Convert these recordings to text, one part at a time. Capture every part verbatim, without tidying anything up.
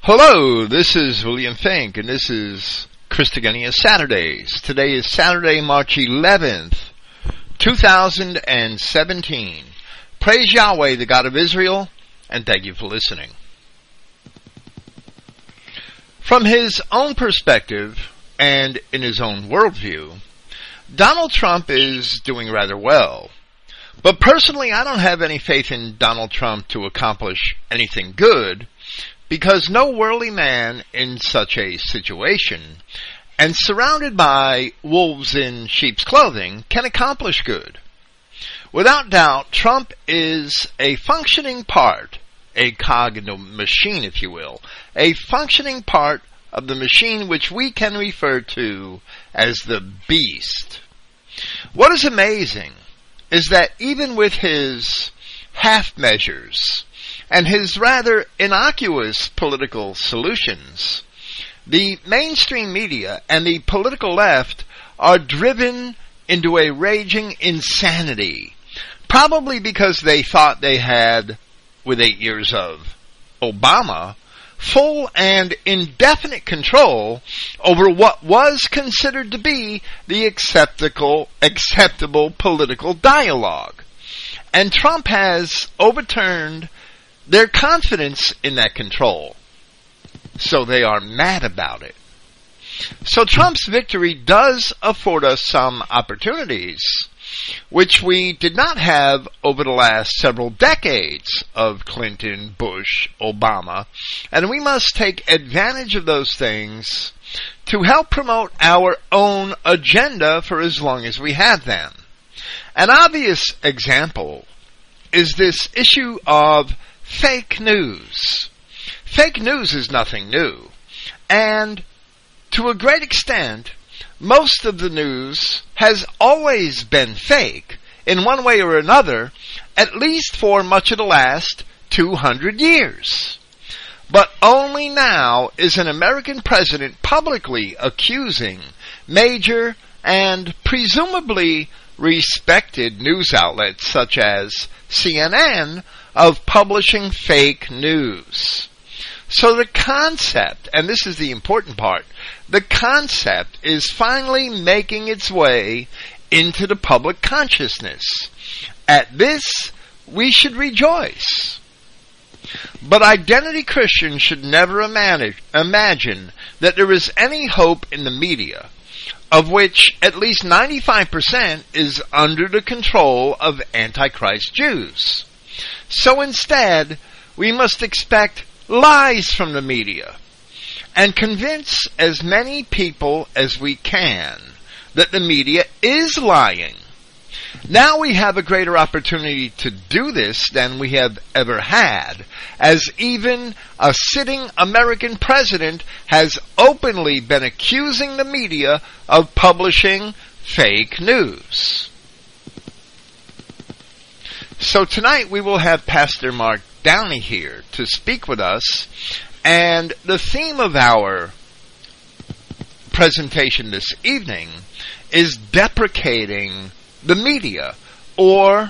Hello, this is William Fink, and this is Christogenea Saturdays. Today is Saturday, March eleventh, two thousand seventeen. Praise Yahweh, the God of Israel, and thank you for listening. From his own perspective, and in his own worldview, Donald Trump is doing rather well. But personally, I don't have any faith in Donald Trump to accomplish anything good, because no worldly man in such a situation, and surrounded by wolves in sheep's clothing, can accomplish good. Without doubt, Trump is a functioning part, a cog in the machine, if you will, a functioning part of the machine which we can refer to as the beast. What is amazing is that even with his half measures and his rather innocuous political solutions, the mainstream media and the political left are driven into a raging insanity, probably because they thought they had, with eight years of Obama, full and indefinite control over what was considered to be the acceptable, acceptable political dialogue. And Trump has overturned their confidence in that control, so they are mad about it. So Trump's victory does afford us some opportunities, which we did not have over the last several decades of Clinton, Bush, Obama, and we must take advantage of those things to help promote our own agenda for as long as we have them. An obvious example is this issue of fake news. Fake news is nothing new, and to a great extent, most of the news has always been fake, in one way or another, at least for much of the last two hundred years. But only now is an American president publicly accusing major and presumably respected news outlets such as C N N of publishing fake news. So the concept, and this is the important part, the concept is finally making its way into the public consciousness. At this, we should rejoice. But identity Christians should never imagine that there is any hope in the media, of which at least ninety-five percent is under the control of Antichrist Jews. So instead, we must expect lies from the media and convince as many people as we can that the media is lying. Now we have a greater opportunity to do this than we have ever had, as even a sitting American president has openly been accusing the media of publishing fake news. So tonight we will have Pastor Mark Downey here to speak with us, and the theme of our presentation this evening is deprecating the media, or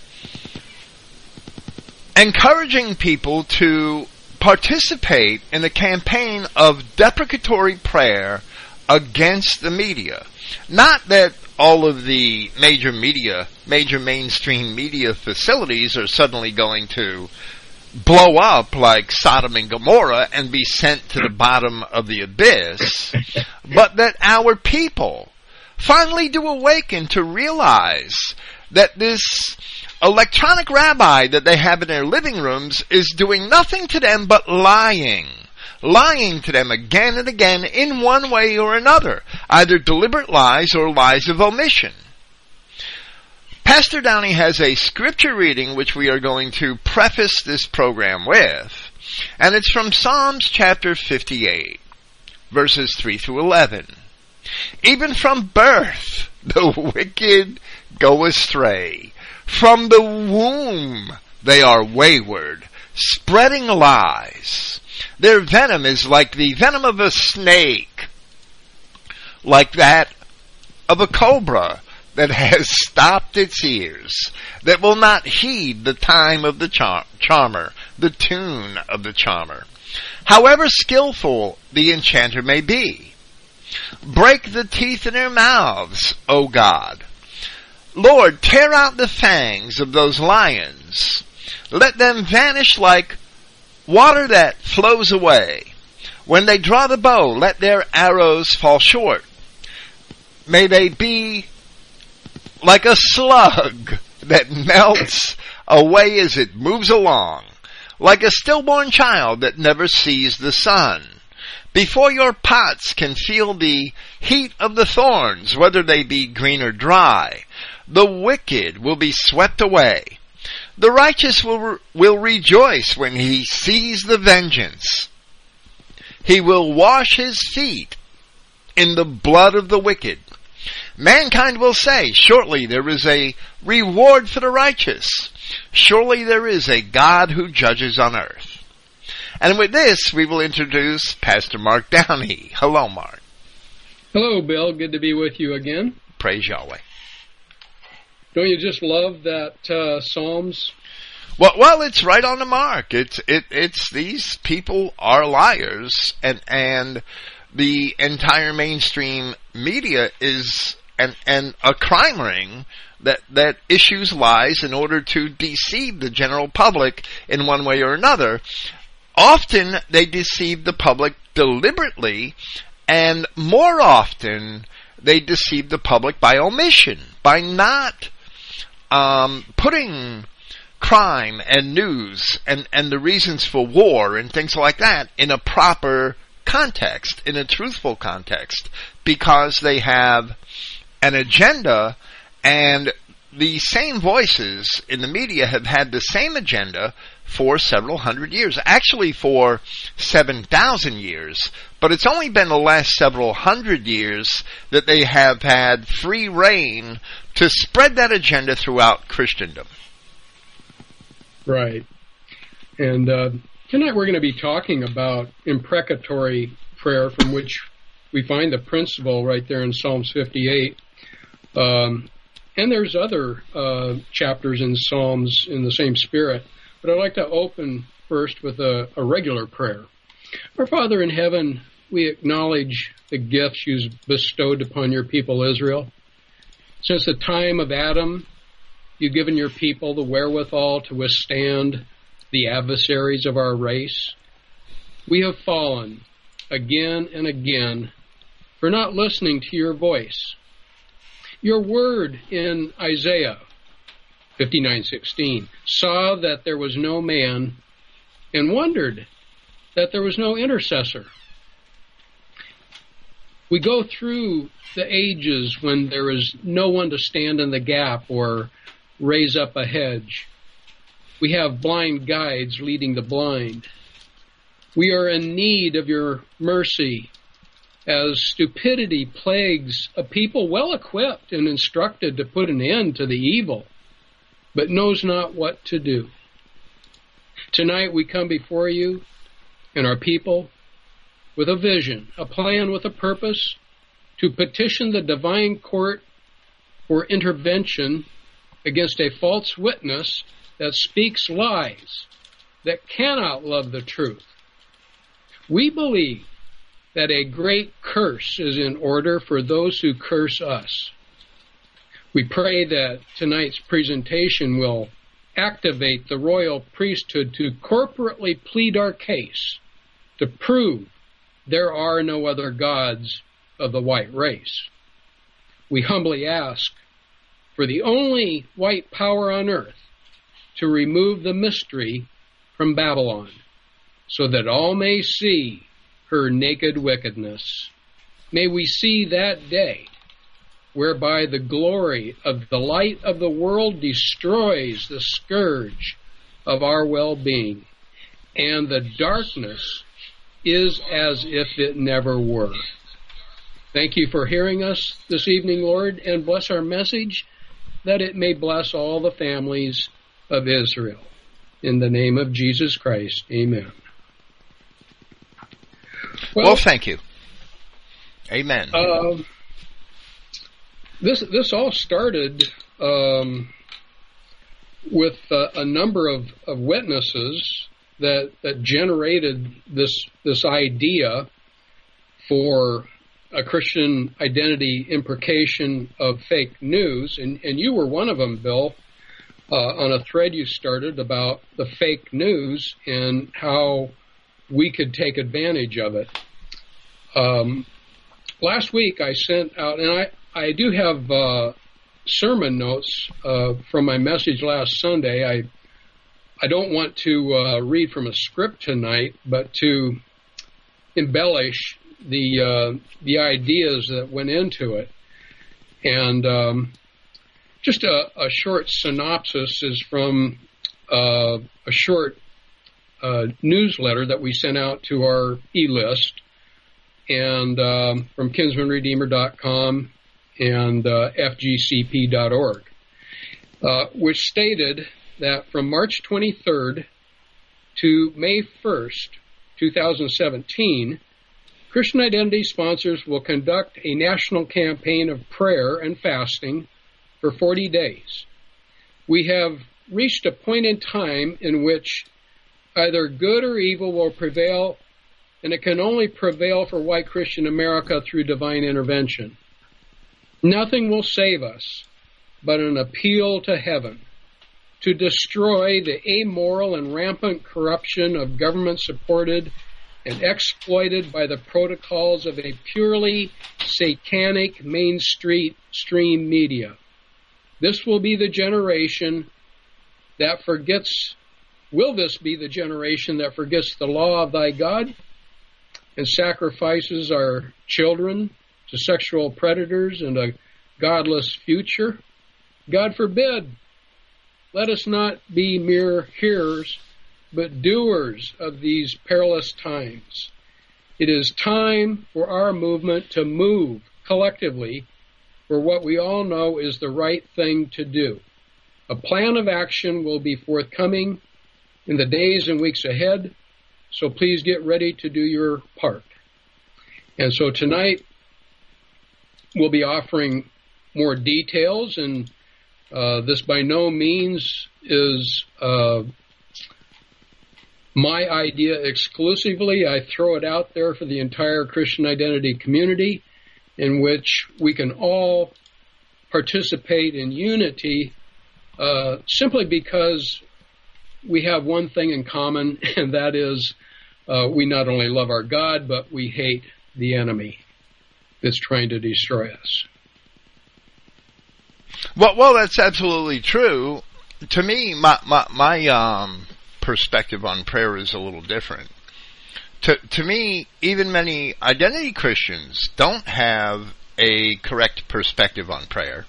encouraging people to participate in the campaign of deprecatory prayer against the media. Not that all of the major media, major mainstream media facilities are suddenly going to blow up like Sodom and Gomorrah and be sent to the bottom of the abyss, but that our people finally do awaken to realize that this electronic rabbi that they have in their living rooms is doing nothing to them but lying. Lying to them again and again in one way or another, either deliberate lies or lies of omission. Pastor Downey has a scripture reading which we are going to preface this program with, and it's from Psalms chapter fifty-eight, verses three through eleven. Even from birth the wicked go astray. From the womb they are wayward, spreading lies. Their venom is like the venom of a snake, like that of a cobra that has stopped its ears, that will not heed the time of the char- charmer, the tune of the charmer. however skillful the enchanter may be. Break the teeth in their mouths, O God. Lord, tear out the fangs of those lions. Let them vanish like water that flows away. When they draw the bow, let their arrows fall short. May they be like a slug that melts away as it moves along, like a stillborn child that never sees the sun. Before your pots can feel the heat of the thorns, whether they be green or dry, the wicked will be swept away. The righteous will, re- will rejoice when he sees the vengeance. He will wash his feet in the blood of the wicked. Mankind will say, surely there is a reward for the righteous. Surely there is a God who judges on earth. And with this, we will introduce Pastor Mark Downey. Hello, Mark. Hello, Bill. Good to be with you again. Praise Yahweh. Don't you just love that uh, Psalms? Well, well, it's right on the mark. It's it it's these people are liars, and and the entire mainstream media is and and a crime ring that that issues lies in order to deceive the general public in one way or another. Often they deceive the public deliberately, and more often they deceive the public by omission, by not um, putting crime and news and, and the reasons for war and things like that in a proper context, in a truthful context, because they have an agenda, and the same voices in the media have had the same agenda for several hundred years, actually for seven thousand years, but it's only been the last several hundred years that they have had free reign to spread that agenda throughout Christendom. Right. And uh, tonight we're going to be talking about imprecatory prayer, from which we find the principle right there in Psalms fifty-eight. Um, and there's other uh, chapters in Psalms in the same spirit. But I'd like to open first with a, a regular prayer. Our Father in heaven, we acknowledge the gifts you've bestowed upon your people Israel. Since the time of Adam, you've given your people the wherewithal to withstand the adversaries of our race. We have fallen again and again for not listening to your voice. Your word in Isaiah fifty-nine sixteen saw that there was no man and wondered that there was no intercessor. We go through the ages when there is no one to stand in the gap or raise up a hedge. We have blind guides leading the blind. We are in need of your mercy as stupidity plagues a people well equipped and instructed to put an end to the evil, but knows not what to do. Tonight we come before you and our people with a vision, a plan with a purpose, to petition the divine court for intervention against a false witness that speaks lies, that cannot love the truth. We believe that a great curse is in order for those who curse us. We pray that tonight's presentation will activate the royal priesthood to corporately plead our case, to prove there are no other gods of the white race. We humbly ask for the only white power on earth to remove the mystery from Babylon, so that all may see her naked wickedness. May we see that day whereby the glory of the light of the world destroys the scourge of our well-being, and the darkness is as if it never were. Thank you for hearing us this evening, Lord, and bless our message, that it may bless all the families of Israel. In the name of Jesus Christ, amen. Well, well thank you. Amen. Uh, this this all started um, with uh, a number of, of witnesses that, that generated this this idea for a Christian identity imprecation of fake news, and, and you were one of them, Bill, uh, on a thread you started about the fake news and how we could take advantage of it. Um, last week I sent out, and I, I do have uh, sermon notes uh, from my message last Sunday. I I don't want to uh, read from a script tonight, but to embellish the uh, the ideas that went into it. And um, just a, a short synopsis is from uh, a short uh, newsletter that we sent out to our e-list, and um, from kinsman redeemer dot com and uh, f g c p dot org, uh, which stated that from March twenty-third to May first, two thousand seventeen, Christian Identity sponsors will conduct a national campaign of prayer and fasting for forty days. We have reached a point in time in which either good or evil will prevail, and it can only prevail for white Christian America through divine intervention. Nothing will save us but an appeal to heaven to destroy the amoral and rampant corruption of government-supported and exploited by the protocols of a purely satanic mainstream media. This will be the generation that forgets, will this be the generation that forgets the law of thy God and sacrifices our children to sexual predators and a godless future? God forbid. Let us not be mere hearers, but doers of these perilous times. It is time for our movement to move collectively for what we all know is the right thing to do. A plan of action will be forthcoming in the days and weeks ahead, so please get ready to do your part. And so tonight we'll be offering more details, and uh, this by no means is uh, my idea exclusively. I throw it out there for the entire Christian Identity community, in which we can all participate in unity uh, simply because we have one thing in common, and that is uh, we not only love our God, but we hate the enemy that's trying to destroy us. Well, well, that's absolutely true. To me, my my, my um, perspective on prayer is a little different. To to me, even many identity Christians don't have a correct perspective on prayer,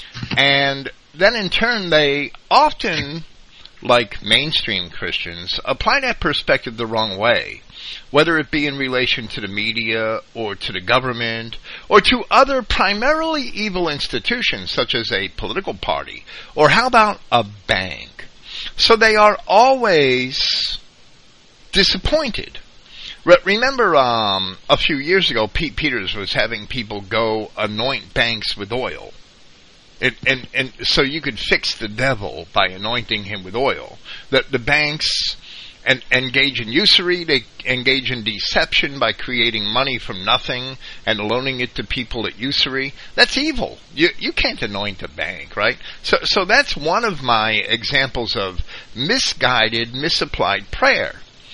and then in turn they often, like mainstream Christians, apply that perspective the wrong way, whether it be in relation to the media or to the government or to other primarily evil institutions such as a political party, or how about a bank. So they are always disappointed. Re- remember um, a few years ago, Pete Peters was having people go anoint banks with oil. It, and, and so you could fix the devil by anointing him with oil. The, the banks en, engage in usury, they engage in deception by creating money from nothing and loaning it to people at usury. That's evil. You you can't anoint a bank, right? So so that's one of my examples of misguided, misapplied prayer.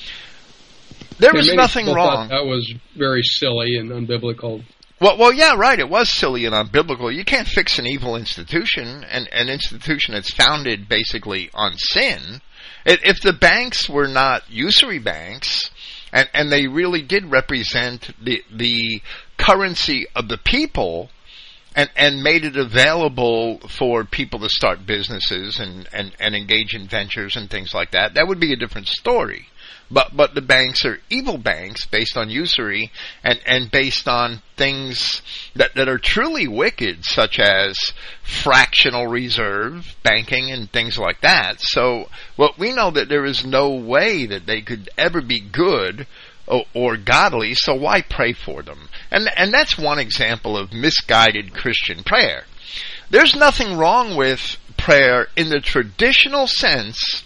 There was nothing wrong. That was very silly and unbiblical. Well, well, yeah, right. It was silly and unbiblical. You can't fix an evil institution, an, an institution that's founded basically on sin. It, if the banks were not usury banks, and, and they really did represent the the currency of the people, and, and made it available for people to start businesses and, and, and engage in ventures and things like that, that would be a different story. But but the banks are evil banks based on usury and, and based on things that, that are truly wicked, such as fractional reserve banking and things like that. So well, we know that there is no way that they could ever be good or, or godly, so why pray for them? And and that's one example of misguided Christian prayer. There's nothing wrong with prayer in the traditional sense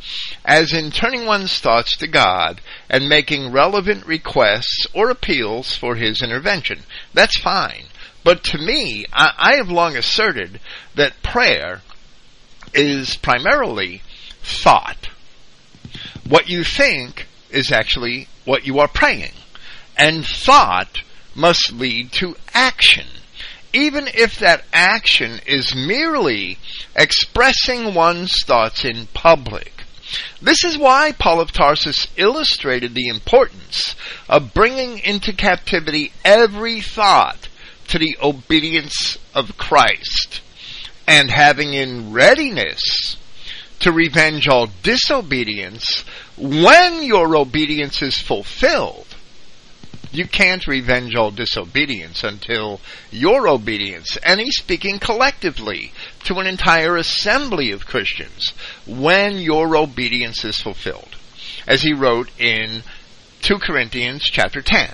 as in turning one's thoughts to God and making relevant requests or appeals for His intervention. That's fine. But to me, I, I have long asserted that prayer is primarily thought. What you think is actually what you are praying. And thought must lead to action, even if that action is merely expressing one's thoughts in public. This is why Paul of Tarsus illustrated the importance of bringing into captivity every thought to the obedience of Christ, and having in readiness to revenge all disobedience when your obedience is fulfilled. You can't revenge all disobedience until your obedience, and he's speaking collectively to an entire assembly of Christians, when your obedience is fulfilled, as he wrote in Second Corinthians chapter ten.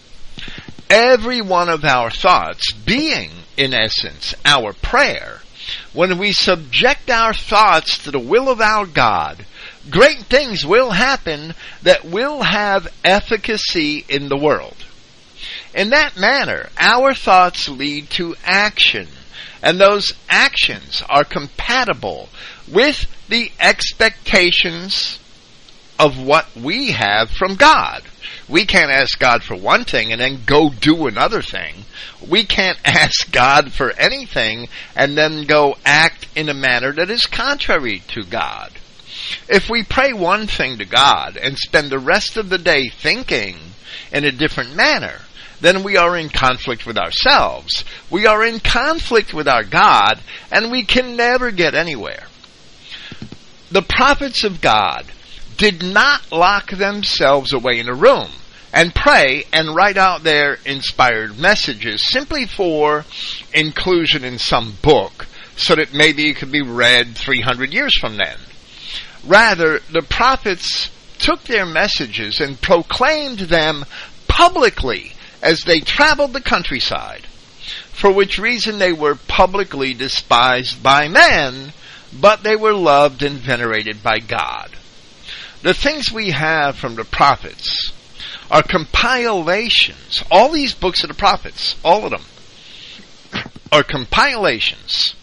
Every one of our thoughts being, in essence, our prayer, when we subject our thoughts to the will of our God, great things will happen that will have efficacy in the world. In that manner, our thoughts lead to action, and those actions are compatible with the expectations of what we have from God. We can't ask God for one thing and then go do another thing. We can't ask God for anything and then go act in a manner that is contrary to God. If we pray one thing to God and spend the rest of the day thinking in a different manner, then we are in conflict with ourselves. We are in conflict with our God, and we can never get anywhere. The prophets of God did not lock themselves away in a room and pray and write out their inspired messages simply for inclusion in some book so that maybe it could be read three hundred years from then. Rather, the prophets took their messages and proclaimed them publicly as they traveled the countryside, for which reason they were publicly despised by men, but they were loved and venerated by God. The things we have from the prophets are compilations. All these books of the prophets, all of them, are compilations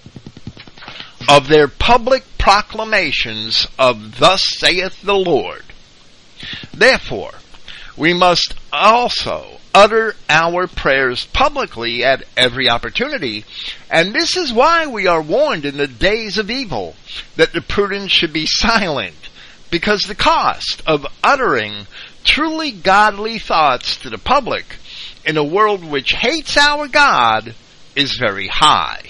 of their public proclamations of "Thus saith the Lord." Therefore, we must also utter our prayers publicly at every opportunity, and this is why we are warned in the days of evil that the prudent should be silent, because the cost of uttering truly godly thoughts to the public in a world which hates our God is very high.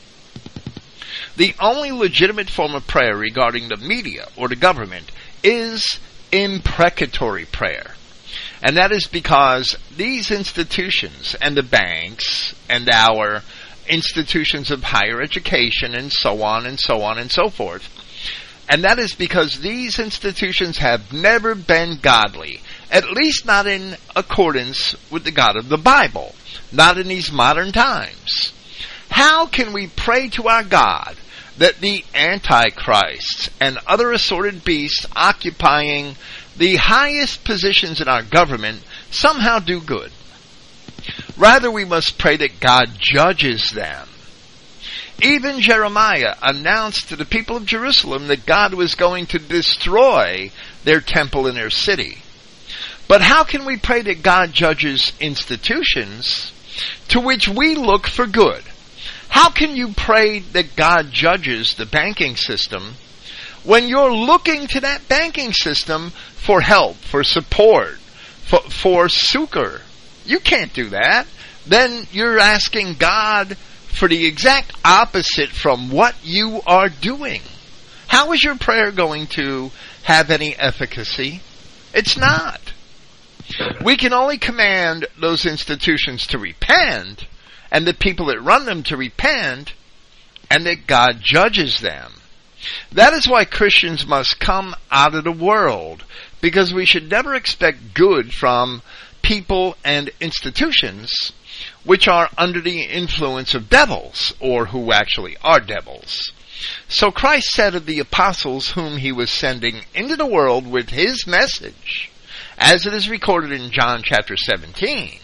The only legitimate form of prayer regarding the media or the government is imprecatory prayer. And that is because these institutions and the banks and our institutions of higher education and so on and so on and so forth, and that is because these institutions have never been godly, at least not in accordance with the God of the Bible, not in these modern times. How can we pray to our God that the Antichrists and other assorted beasts occupying the highest positions in our government somehow do good? Rather, we must pray that God judges them. Even Jeremiah announced to the people of Jerusalem that God was going to destroy their temple and their city. But how can we pray that God judges institutions to which we look for good? How can you pray that God judges the banking system when you're looking to that banking system for help, for support, for, for succor? You can't do that. Then you're asking God for the exact opposite from what you are doing. How is your prayer going to have any efficacy? It's not. We can only command those institutions to repent, and the people that run them to repent, and that God judges them. That is why Christians must come out of the world, because we should never expect good from people and institutions which are under the influence of devils, or who actually are devils. So Christ said of the apostles whom he was sending into the world with his message, as it is recorded in John chapter seventeen,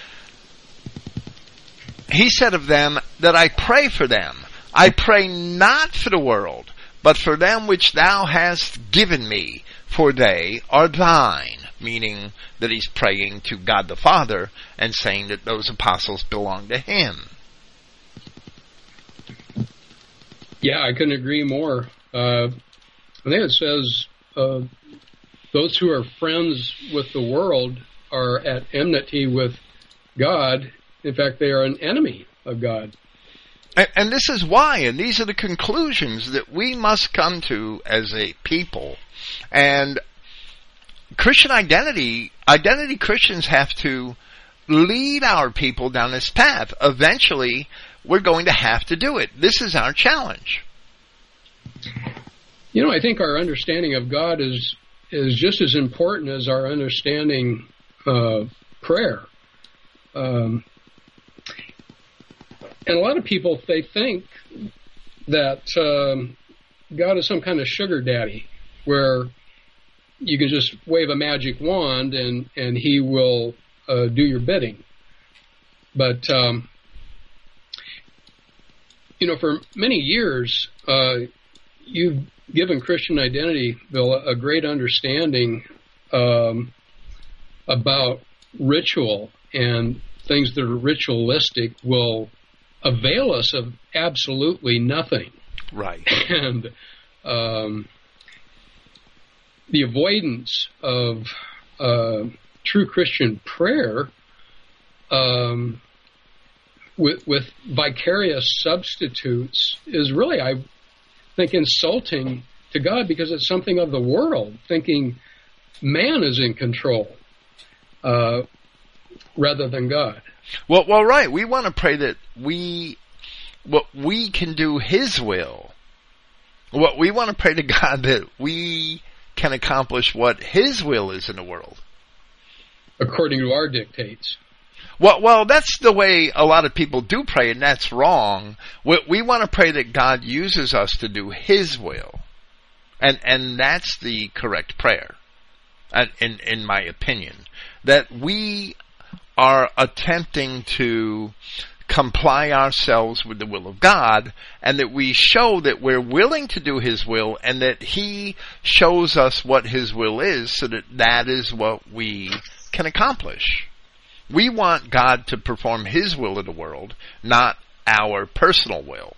he said of them that I pray for them. I pray not for the world, but for them which thou hast given me, for they are thine. Meaning that he's praying to God the Father and saying that those apostles belong to him. Yeah, I couldn't agree more. Uh, I think it says uh, those who are friends with the world are at enmity with God. In fact, they are an enemy of God. And, and this is why, and these are the conclusions that we must come to as a people. And Christian identity, identity Christians have to lead our people down this path. Eventually, we're going to have to do it. This is our challenge. You know, I think our understanding of God is is just as important as our understanding of prayer. Um, and a lot of people, they think that um, God is some kind of sugar daddy, where you can just wave a magic wand and, and he will uh, do your bidding. But, um, you know, for many years, uh, you've given Christian identity, Bill, a great understanding um, about ritual, and things that are ritualistic will avail us of absolutely nothing. Right. And um, the avoidance of uh, true Christian prayer um, with, with vicarious substitutes is really, I think, insulting to God, because it's something of the world, thinking man is in control uh, rather than God. Well, well, right. We want to pray that we, what we can do His will. What we want to pray to God that we can accomplish what His will is in the world, according to our dictates. Well, well, that's the way a lot of people do pray, and that's wrong. We, we want to pray that God uses us to do His will, and and that's the correct prayer, in in my opinion. That we are attempting to comply ourselves with the will of God, and that we show that we're willing to do His will, and that He shows us what His will is, so that that is what we can accomplish. We want God to perform His will in the world, not our personal will.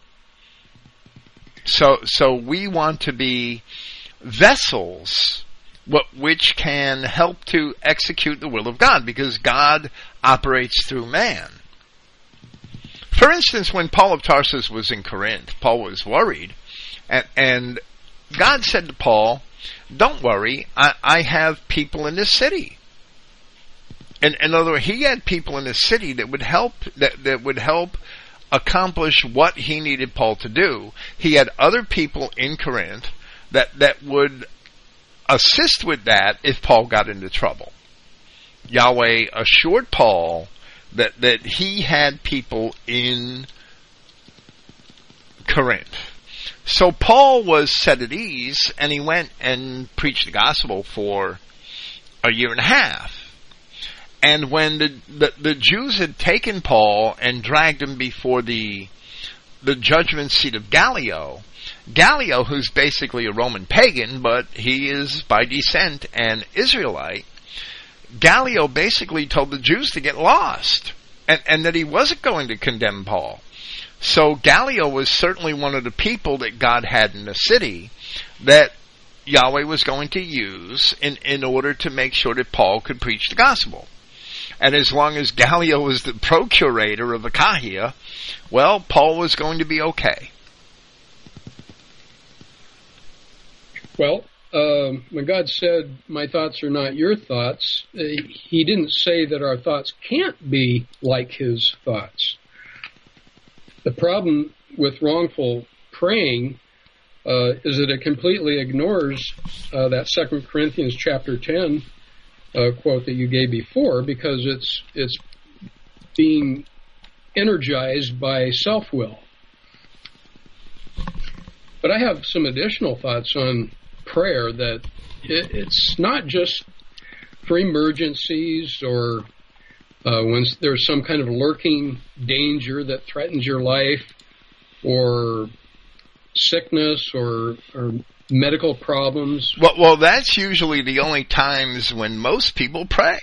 So, so we want to be vessels what, which can help to execute the will of God, because God operates through man. For instance, when Paul of Tarsus was in Corinth, Paul was worried, and, and God said to Paul, "Don't worry, I, I have people in this city." In, in other words, he had people in this city that would help that, that would help accomplish what he needed Paul to do. He had other people in Corinth that that would assist with that if Paul got into trouble. Yahweh assured Paul that that he had people in Corinth. So Paul was set at ease, and he went and preached the gospel for a year and a half. And when the, the, the Jews had taken Paul and dragged him before the the judgment seat of Gallio, Gallio, who's basically a Roman pagan, but he is by descent an Israelite, Gallio basically told the Jews to get lost, and, and that he wasn't going to condemn Paul. So Gallio was certainly one of the people that God had in the city that Yahweh was going to use in, in order to make sure that Paul could preach the gospel. And as long as Gallio was the procurator of Achaia, well, Paul was going to be okay. Well, um, when God said, "My thoughts are not your thoughts," uh, He didn't say that our thoughts can't be like His thoughts. The problem with wrongful praying uh, is that it completely ignores uh, that Second Corinthians chapter ten Uh, quote that you gave before, because it's it's being energized by self-will. But I have some additional thoughts on prayer, that it, it's not just for emergencies or uh, when there's some kind of lurking danger that threatens your life, or sickness, or, or medical problems. Well, well, that's usually the only times when most people pray.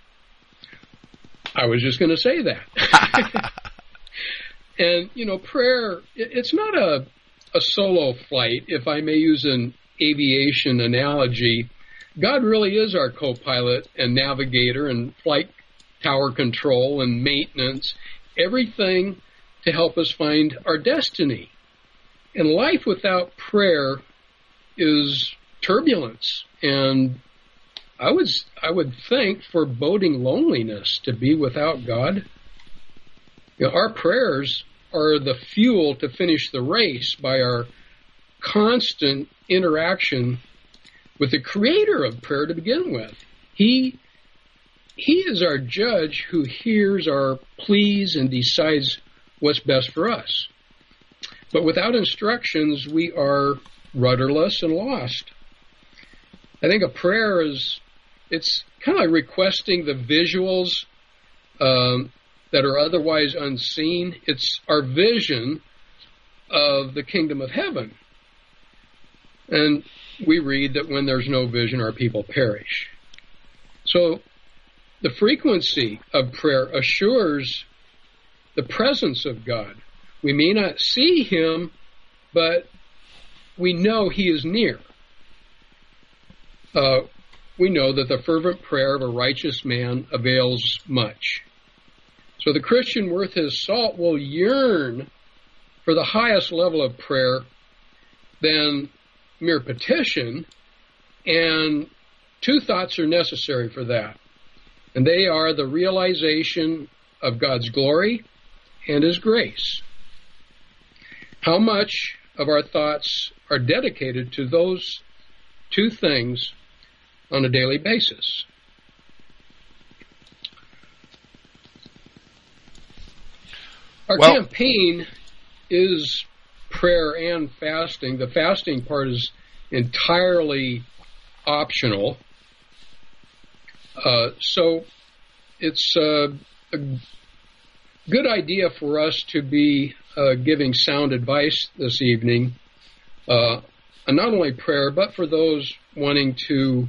I was just going to say that. And, you know, prayer, it's not a, a solo flight, if I may use an aviation analogy. God really is our co-pilot and navigator and flight tower control and maintenance, everything to help us find our destiny. And life without prayer is turbulence, and I would I would think foreboding loneliness to be without God. You know, our prayers are the fuel to finish the race by our constant interaction with the creator of prayer to begin with. He He is our judge who hears our pleas and decides what's best for us. But without instructions, we are rudderless and lost. I think a prayer is, it's kind of like requesting the visuals um, that are otherwise unseen. It's our vision of the kingdom of heaven. And we read that when there's no vision, our people perish. So the frequency of prayer assures the presence of God. We may not see him, but we know he is near. Uh, we know that the fervent prayer of a righteous man avails much. So the Christian worth his salt will yearn for the highest level of prayer than mere petition, and two thoughts are necessary for that. And they are the realization of God's glory and his grace. How much of our thoughts are dedicated to those two things on a daily basis? Our well, campaign is prayer and fasting. The fasting part is entirely optional. Uh, so it's uh, a good idea for us to be uh, giving sound advice this evening, uh, on not only prayer, but for those wanting to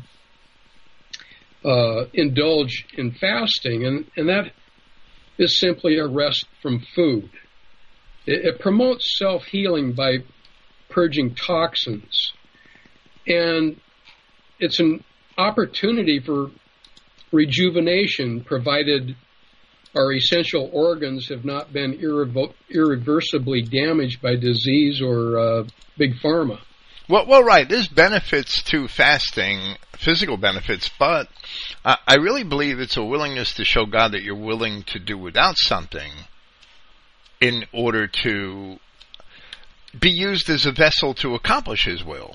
uh, indulge in fasting. And, and that is simply a rest from food. It, it promotes self-healing by purging toxins. And it's an opportunity for rejuvenation, provided our essential organs have not been irrevo- irreversibly damaged by disease or uh, big pharma. Well, well, right. There's benefits to fasting, physical benefits, but uh, I really believe it's a willingness to show God that you're willing to do without something in order to be used as a vessel to accomplish his will.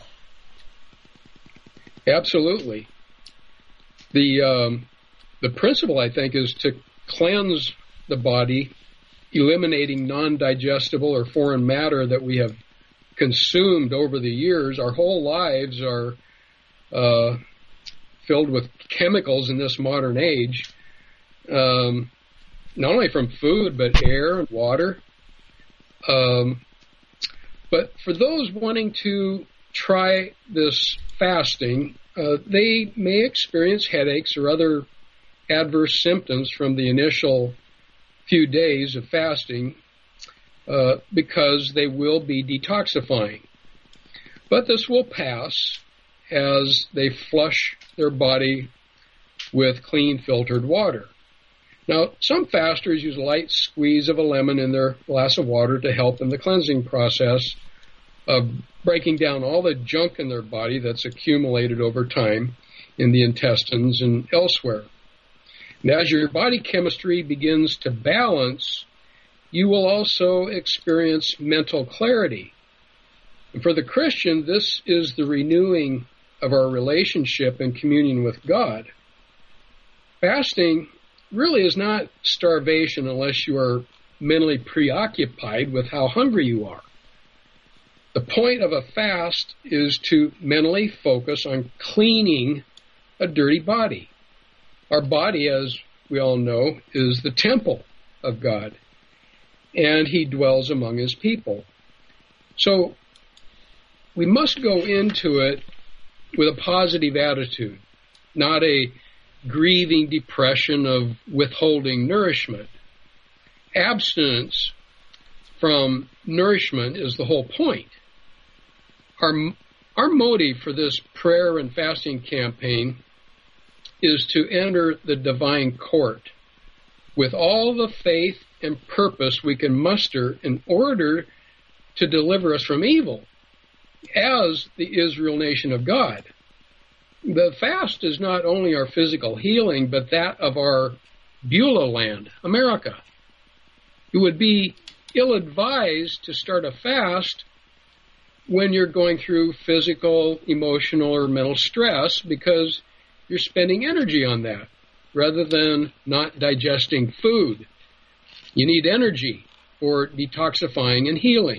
Absolutely. The um, the principle, I think, is to cleanse the body, eliminating non-digestible or foreign matter that we have consumed over the years. Our whole lives are uh, filled with chemicals in this modern age, um, not only from food, but air and water. Um, but for those wanting to try this fasting, uh, they may experience headaches or other adverse symptoms from the initial few days of fasting uh, because they will be detoxifying. But this will pass as they flush their body with clean filtered water. Now, some fasters use a light squeeze of a lemon in their glass of water to help in the cleansing process of breaking down all the junk in their body that's accumulated over time in the intestines and elsewhere. And as your body chemistry begins to balance, you will also experience mental clarity. And for the Christian, this is the renewing of our relationship and communion with God. Fasting really is not starvation unless you are mentally preoccupied with how hungry you are. The point of a fast is to mentally focus on cleaning a dirty body. Our body, as we all know, is the temple of God, and He dwells among His people. So we must go into it with a positive attitude, not a grieving depression of withholding nourishment. Abstinence from nourishment is the whole point. Our, our motive for this prayer and fasting campaign is to enter the divine court with all the faith and purpose we can muster in order to deliver us from evil as the Israel nation of God. The fast is not only our physical healing, but that of our Beulah land, America. It would be ill-advised to start a fast when you're going through physical, emotional, or mental stress, because you're spending energy on that rather than not digesting food. You need energy for detoxifying and healing.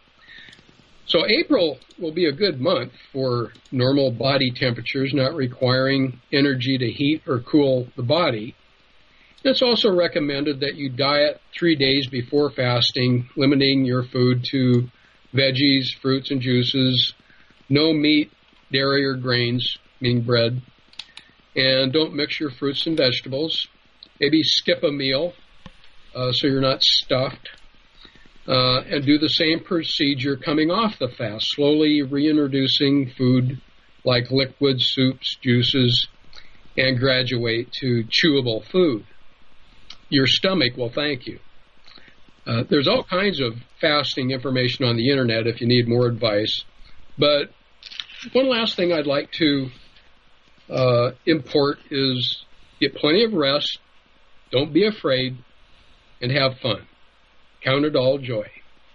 So April will be a good month for normal body temperatures, not requiring energy to heat or cool the body. It's also recommended that you diet three days before fasting, limiting your food to veggies, fruits, and juices, no meat, dairy, or grains, meaning bread, and don't mix your fruits and vegetables. Maybe skip a meal uh, so you're not stuffed, uh, and do the same procedure coming off the fast, slowly reintroducing food like liquids, soups, juices, and graduate to chewable food. Your stomach will thank you. Uh, there's all kinds of fasting information on the internet if you need more advice. But one last thing I'd like to uh, import is get plenty of rest, don't be afraid, and have fun. Count it all joy.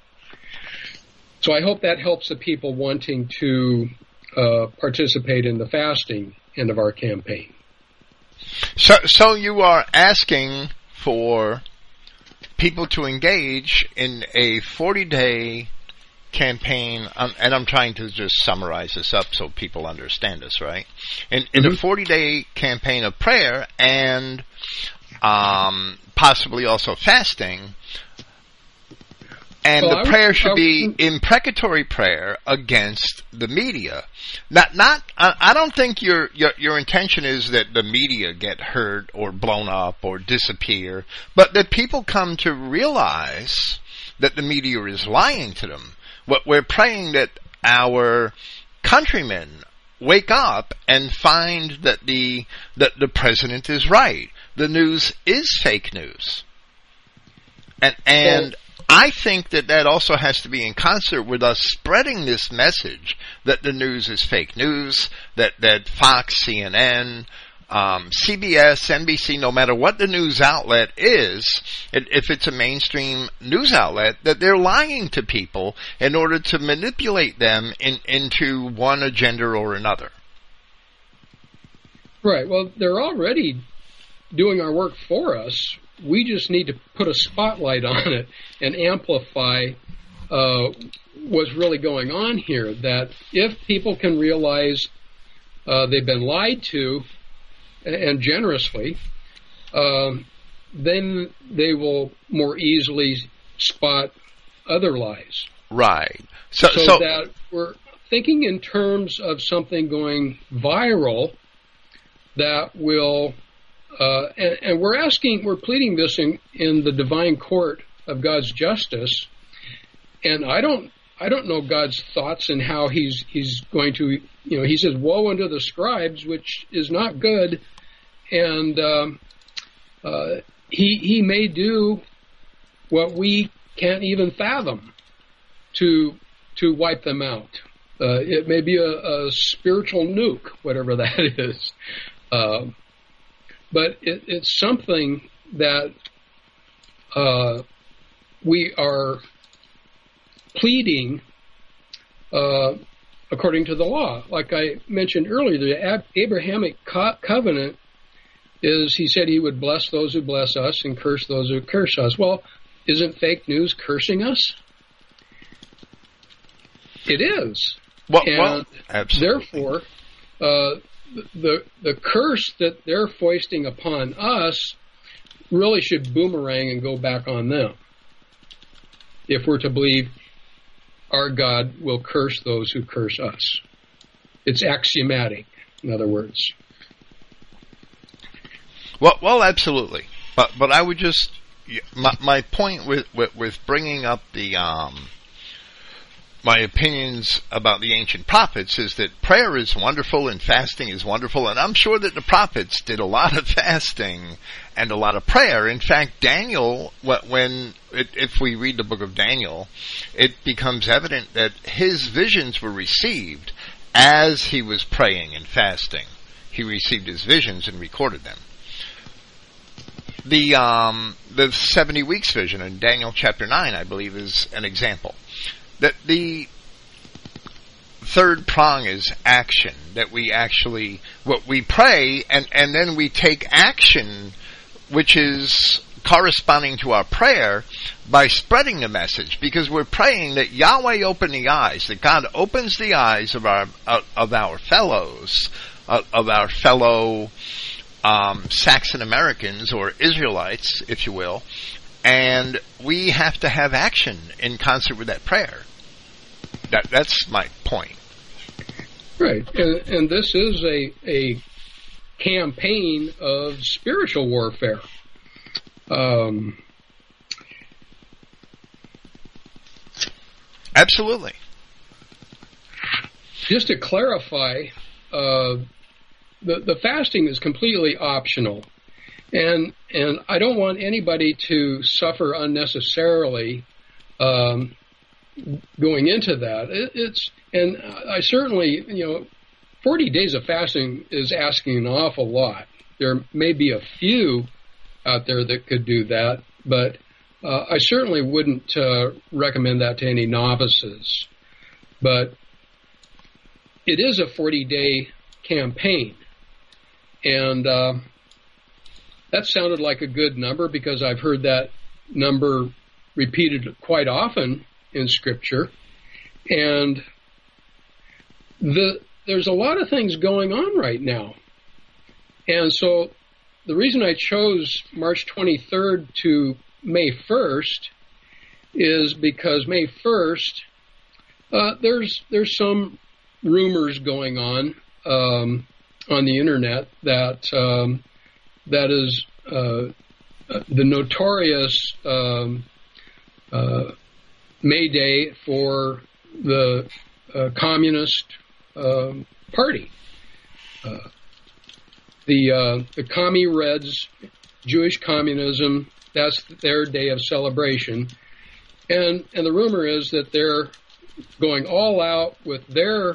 So I hope that helps the people wanting to uh, participate in the fasting end of our campaign. So, so you are asking for people to engage in a forty-day campaign, um, and I'm trying to just summarize this up so people understand this, right? In, in mm-hmm. a forty-day campaign of prayer and um, possibly also fasting, and well, the prayer should be imprecatory prayer against the media. Not, not. I don't think your, your your intention is that the media get hurt or blown up or disappear, but that people come to realize that the media is lying to them. What we're praying that our countrymen wake up and find that the that the president is right. The news is fake news, and and. Well, I think that that also has to be in concert with us spreading this message that the news is fake news, that, that Fox, C N N, um, C B S, N B C, no matter what the news outlet is, if it's a mainstream news outlet, that they're lying to people in order to manipulate them in, into one agenda or another. Right. Well, they're already doing our work for us. We just need to put a spotlight on it and amplify uh, what's really going on here. That if people can realize uh, they've been lied to, and generously, um, then they will more easily spot other lies. Right. So, so, so that we're thinking in terms of something going viral that will... Uh, and, and we're asking, we're pleading this in, in the divine court of God's justice, and I don't, I don't know God's thoughts and how He's He's going to, you know, He says, "Woe unto the scribes," which is not good, and um, uh, He He may do what we can't even fathom to to wipe them out. Uh, it may be a, a spiritual nuke, whatever that is. Uh, But it, it's something that uh, we are pleading uh, according to the law. Like I mentioned earlier, the Ab- Abrahamic co- covenant is, He said He would bless those who bless us and curse those who curse us. Well, isn't fake news cursing us? It is. Well, and well absolutely. Therefore, uh, the the curse that they're foisting upon us really should boomerang and go back on them. If we're to believe our God will curse those who curse us. It's axiomatic, in other words. Well, well, absolutely. But but I would just my my point with with, with bringing up the um my opinions about the ancient prophets is that prayer is wonderful and fasting is wonderful, and I'm sure that the prophets did a lot of fasting and a lot of prayer. In fact, Daniel, when if we read the book of Daniel, it becomes evident that his visions were received as he was praying and fasting. He received his visions and recorded them. The um, the seventy weeks vision in Daniel chapter nine, I believe, is an example. That the third prong is action. That we actually, what we pray, and, and then we take action, which is corresponding to our prayer, by spreading the message. Because we're praying that Yahweh open the eyes, that God opens the eyes of our of our fellows, of our fellow um, Saxon Americans or Israelites, if you will, and we have to have action in concert with that prayer. That that's my point. Right, and, and this is a a campaign of spiritual warfare. Um, Absolutely. Just to clarify, uh, the the fasting is completely optional, and and I don't want anybody to suffer unnecessarily. Um, Going into that, it, it's and I certainly, you know, forty days of fasting is asking an awful lot. There may be a few out there that could do that, but uh, I certainly wouldn't uh, recommend that to any novices. But it is a forty-day campaign, and uh, that sounded like a good number because I've heard that number repeated quite often in Scripture, and the there's a lot of things going on right now, and so the reason I chose March twenty-third to May first is because May first uh, there's there's some rumors going on um, on the internet that um, that is uh, the notorious um, uh, May Day for the uh, Communist uh, Party. Uh, the uh, the Commie Reds, Jewish communism, that's their day of celebration. And and the rumor is that they're going all out with their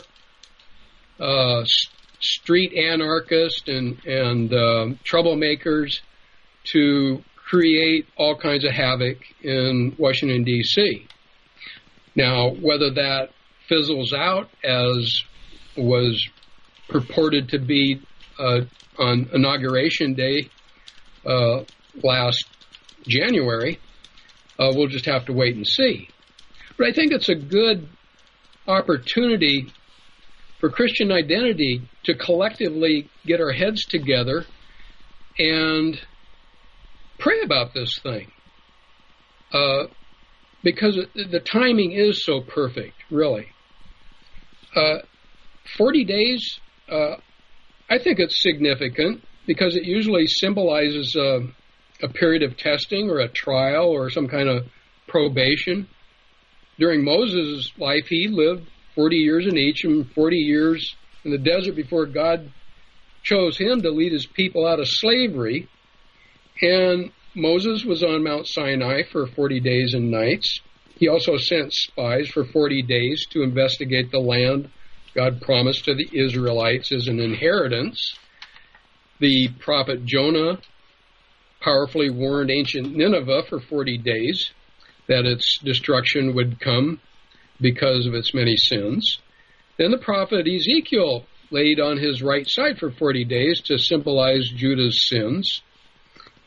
uh, street anarchists and, and uh, troublemakers to create all kinds of havoc in Washington, D C Now, whether that fizzles out as was purported to be uh, on Inauguration Day uh, last January, uh, we'll just have to wait and see. But I think it's a good opportunity for Christian Identity to collectively get our heads together and pray about this thing. Uh, because the timing is so perfect, really. Uh, forty days, uh, I think it's significant because it usually symbolizes a, a period of testing or a trial or some kind of probation. During Moses' life, he lived forty years in each and forty years in the desert before God chose him to lead his people out of slavery. And Moses was on Mount Sinai for forty days and nights. He also sent spies for forty days to investigate the land God promised to the Israelites as an inheritance. The prophet Jonah powerfully warned ancient Nineveh for forty days that its destruction would come because of its many sins. Then the prophet Ezekiel laid on his right side for forty days to symbolize Judah's sins.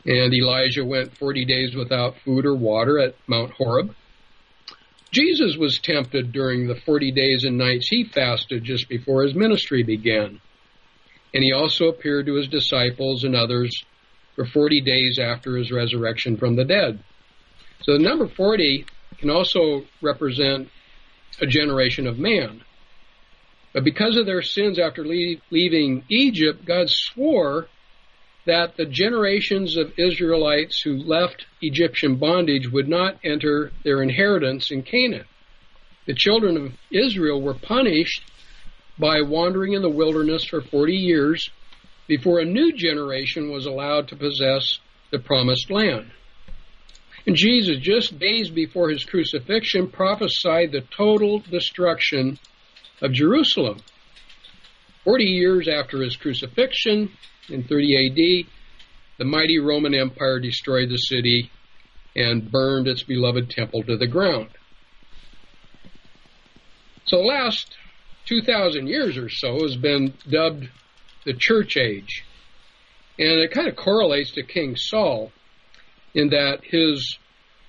And Elijah went forty days without food or water at Mount Horeb. Jesus was tempted during the forty days and nights he fasted just before his ministry began. And he also appeared to his disciples and others for forty days after his resurrection from the dead. So the number forty can also represent a generation of man. But because of their sins after leave, leaving Egypt, God swore that the generations of Israelites who left Egyptian bondage would not enter their inheritance in Canaan. The children of Israel were punished by wandering in the wilderness for forty years before a new generation was allowed to possess the promised land. And Jesus, just days before his crucifixion, prophesied the total destruction of Jerusalem. Forty years after his crucifixion, in thirty A D, the mighty Roman Empire destroyed the city and burned its beloved temple to the ground. So the last two thousand years or so has been dubbed the Church Age. And it kind of correlates to King Saul in that his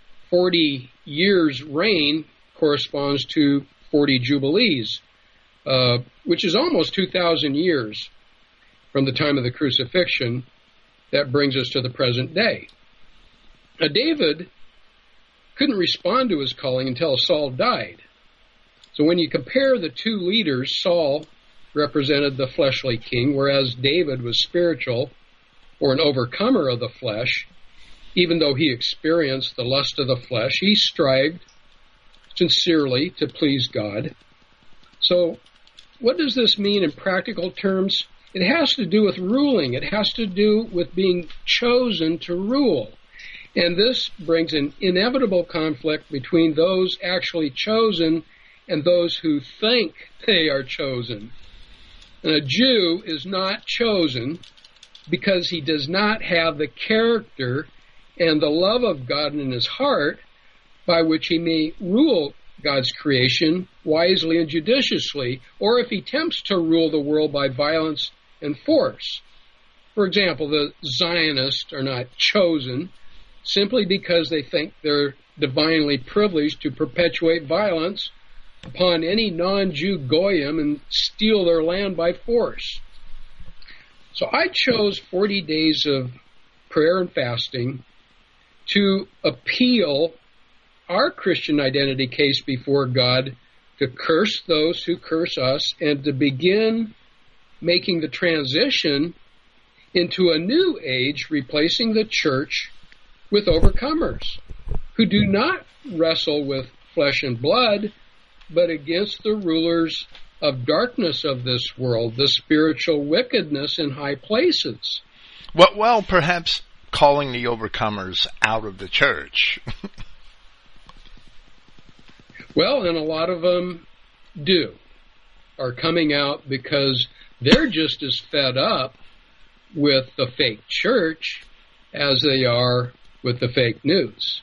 forty years reign corresponds to forty Jubilees, uh, which is almost two thousand years from the time of the crucifixion. That brings us to the present day. Now, David couldn't respond to his calling until Saul died. So when you compare the two leaders, Saul represented the fleshly king, whereas David was spiritual, or an overcomer of the flesh. Even though he experienced the lust of the flesh, he strived sincerely to please God. So what does this mean in practical terms? It has to do with ruling. It has to do with being chosen to rule. And this brings an inevitable conflict between those actually chosen and those who think they are chosen. And a Jew is not chosen because he does not have the character and the love of God in his heart by which he may rule God's creation wisely and judiciously, or if he attempts to rule the world by violence and force. For example, the Zionists are not chosen simply because they think they're divinely privileged to perpetuate violence upon any non-Jew goyim and steal their land by force. So I chose forty days of prayer and fasting to appeal our Christian identity case before God, to curse those who curse us, and to begin making the transition into a new age, replacing the church with overcomers who do not wrestle with flesh and blood, but against the rulers of darkness of this world, the spiritual wickedness in high places. Well, well perhaps calling the overcomers out of the church. Well, and a lot of them do, are coming out because they're just as fed up with the fake church as they are with the fake news.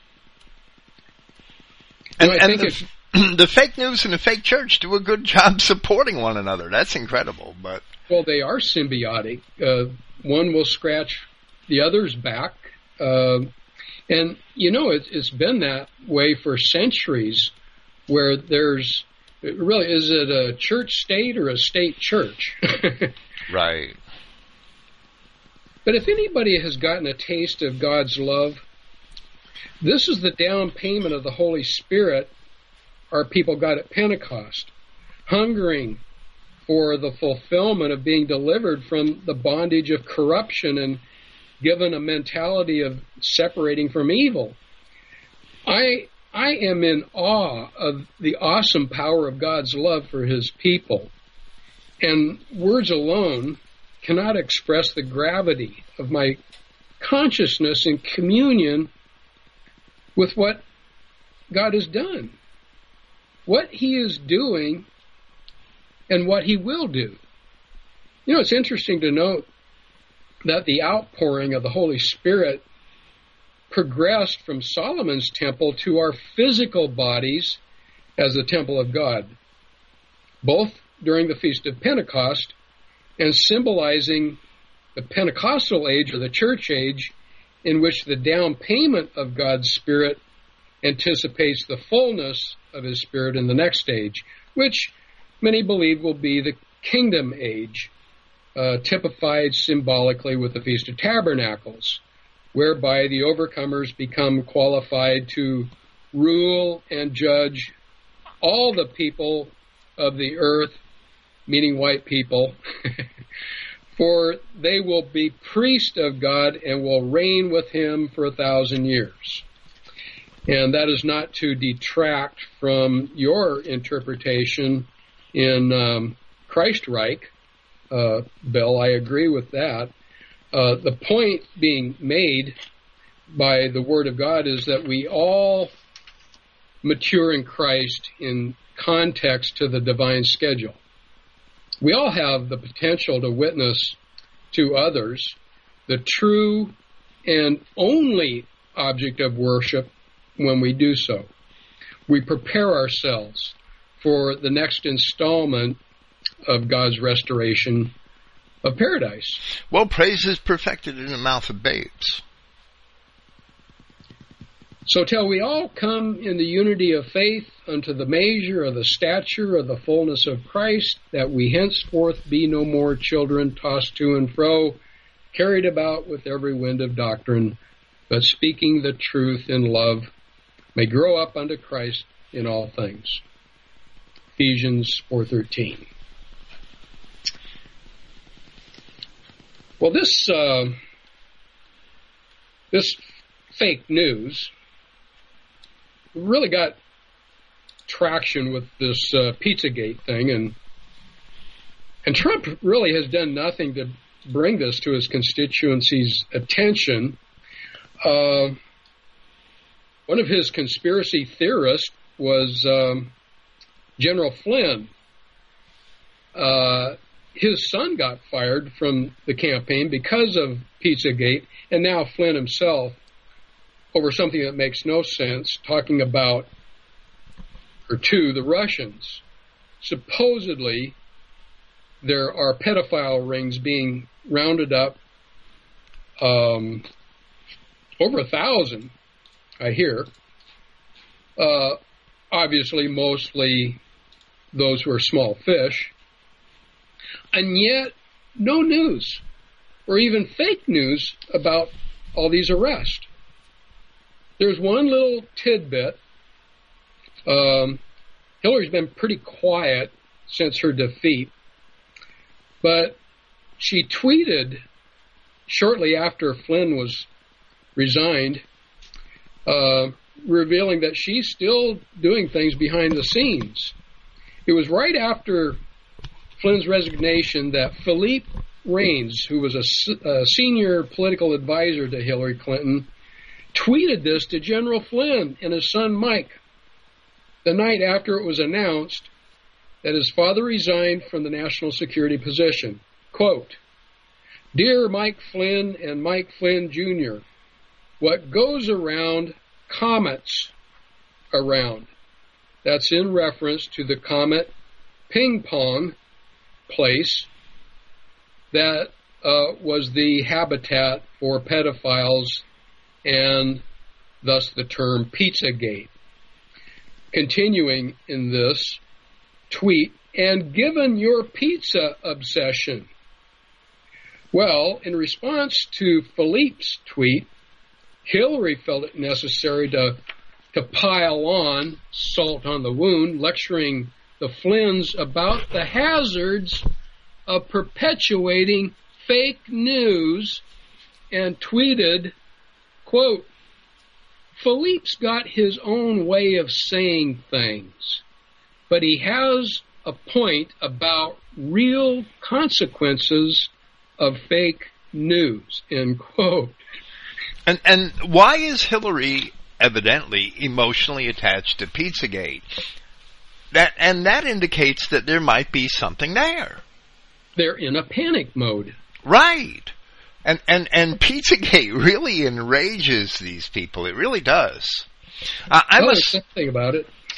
And, you know, I and think the, the fake news and the fake church do a good job supporting one another. That's incredible. But well, they are symbiotic. Uh, one will scratch the other's back. Uh, and, you know, it, it's been that way for centuries, where there's, really, is it a church state or a state church? Right. But if anybody has gotten a taste of God's love, this is the down payment of the Holy Spirit our people got at Pentecost, hungering for the fulfillment of being delivered from the bondage of corruption and given a mentality of separating from evil. I I am in awe of the awesome power of God's love for his people. And words alone cannot express the gravity of my consciousness in communion with what God has done, what he is doing, and what he will do. You know, it's interesting to note that the outpouring of the Holy Spirit progressed from Solomon's temple to our physical bodies as the temple of God, both during the Feast of Pentecost and symbolizing the Pentecostal age or the church age in which the down payment of God's Spirit anticipates the fullness of His Spirit in the next stage, which many believe will be the kingdom age, uh, typified symbolically with the Feast of Tabernacles, whereby the overcomers become qualified to rule and judge all the people of the earth, meaning white people, for they will be priests of God and will reign with Him for a thousand years. And that is not to detract from your interpretation in um, Christreich, uh, Bill. I agree with that. Uh, the point being made by the Word of God is that we all mature in Christ in context to the divine schedule. We all have the potential to witness to others the true and only object of worship when we do so. We prepare ourselves for the next installment of God's restoration of paradise. Well, praise is perfected in the mouth of babes. So till we all come in the unity of faith unto the measure of the stature of the fullness of Christ, that we henceforth be no more children tossed to and fro, carried about with every wind of doctrine, but speaking the truth in love, may grow up unto Christ in all things. Ephesians four thirteen. Well, this uh, this fake news really got traction with this uh, Pizzagate thing, and and Trump really has done nothing to bring this to his constituency's attention. Uh, one of his conspiracy theorists was um, General Flynn. Uh, his son got fired from the campaign because of Pizzagate, and now Flynn himself, over something that makes no sense, talking about, or to, the Russians. Supposedly, there are pedophile rings being rounded up, um, over a thousand, I hear. Uh, obviously, mostly those who are small fish. And yet, no news, or even fake news about all these arrests. There's one little tidbit. Um, Hillary's been pretty quiet since her defeat, but she tweeted shortly after Flynn was resigned, uh, revealing that she's still doing things behind the scenes. It was right after Flynn's resignation that Philippe Reines, who was a, a senior political advisor to Hillary Clinton, tweeted this to General Flynn and his son Mike the night after it was announced that his father resigned from the national security position. Quote, "Dear Mike Flynn and Mike Flynn Junior, what goes around comets around." That's in reference to the Comet Ping Pong place that uh, was the habitat for pedophiles, and thus the term Pizzagate. Continuing in this tweet, and given your pizza obsession. Well, in response to Philippe's tweet, Hillary felt it necessary to, to pile on salt on the wound, lecturing the Flynns about the hazards of perpetuating fake news, and tweeted, quote, "Philippe's got his own way of saying things, but he has a point about real consequences of fake news," end quote. And and why is Hillary evidently emotionally attached to Pizzagate? That and that indicates that there might be something there. They're in a panic mode. Right. And and and Pizzagate really enrages these people. It really does. Uh, I well, must there's something about it.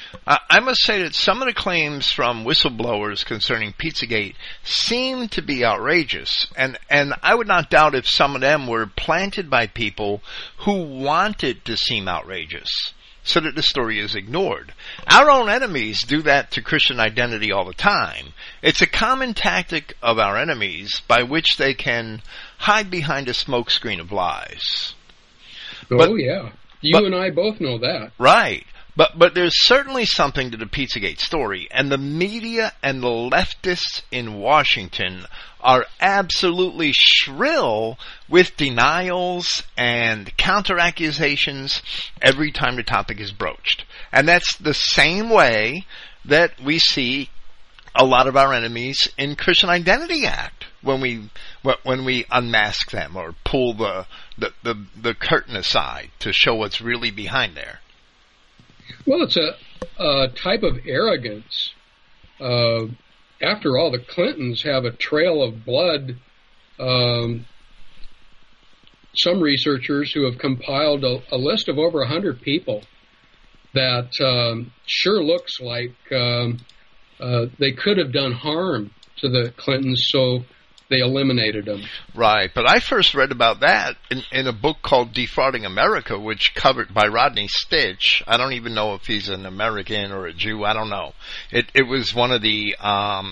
Uh, I must say that some of the claims from whistleblowers concerning Pizzagate seem to be outrageous, and, and I would not doubt if some of them were planted by people who wanted to seem outrageous, so that the story is ignored. Our own enemies do that to Christian identity all the time. It's a common tactic of our enemies by which they can hide behind a smokescreen of lies. Oh, but, yeah. You but, and I both know that. Right. But but there's certainly something to the Pizzagate story, and the media and the leftists in Washington are absolutely shrill with denials and counter-accusations every time the topic is broached. And that's the same way that we see a lot of our enemies in Christian Identity act when we when we unmask them or pull the the, the, the curtain aside to show what's really behind there. Well, it's a, a type of arrogance. Uh, after all, the Clintons have a trail of blood. Um, some researchers who have compiled a, a list of over one hundred people that um, sure looks like um, uh, they could have done harm to the Clintons, so they eliminated them. Right, but I first read about that in, in a book called Defrauding America, which covered by Rodney Stitch. I don't even know if he's an American or a Jew. I don't know. It it was one of the um,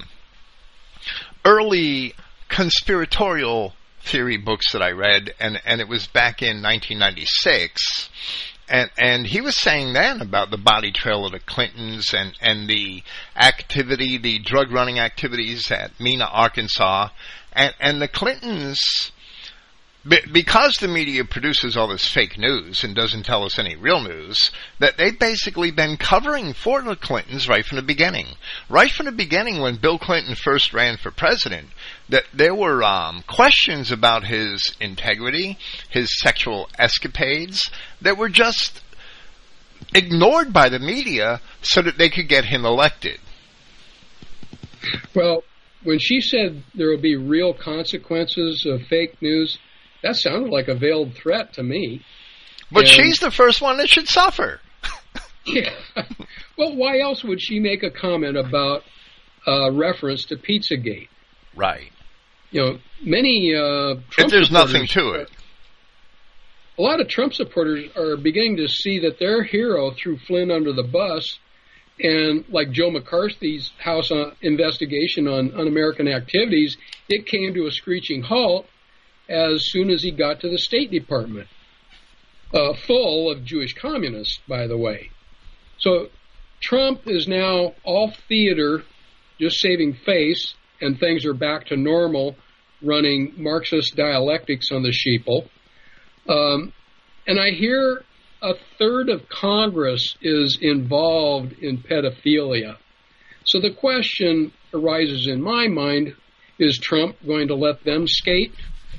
early conspiratorial theory books that I read, and, and it was back in nineteen ninety-six. And and he was saying then about the body trail of the Clintons and, and the activity, the drug running activities at Mena, Arkansas. And, and the Clintons, because the media produces all this fake news and doesn't tell us any real news, that they've basically been covering for the Clintons right from the beginning. Right from the beginning, when Bill Clinton first ran for president, that there were um, questions about his integrity, his sexual escapades, that were just ignored by the media so that they could get him elected. Well, when she said there will be real consequences of fake news, that sounded like a veiled threat to me. But and, she's the first one that should suffer. Yeah. Well, why else would she make a comment about uh, reference to Pizzagate? Right. You know, many uh, Trump if there's nothing to uh, it. A lot of Trump supporters are beginning to see that their hero threw Flynn under the bus. And like Joe McCarthy's House investigation on un-American activities, it came to a screeching halt as soon as he got to the State Department, uh, full of Jewish communists, by the way. So Trump is now off theater, just saving face, and things are back to normal, running Marxist dialectics on the sheeple. Um, and I hear a third of Congress is involved in pedophilia. So the question arises in my mind, is Trump going to let them skate?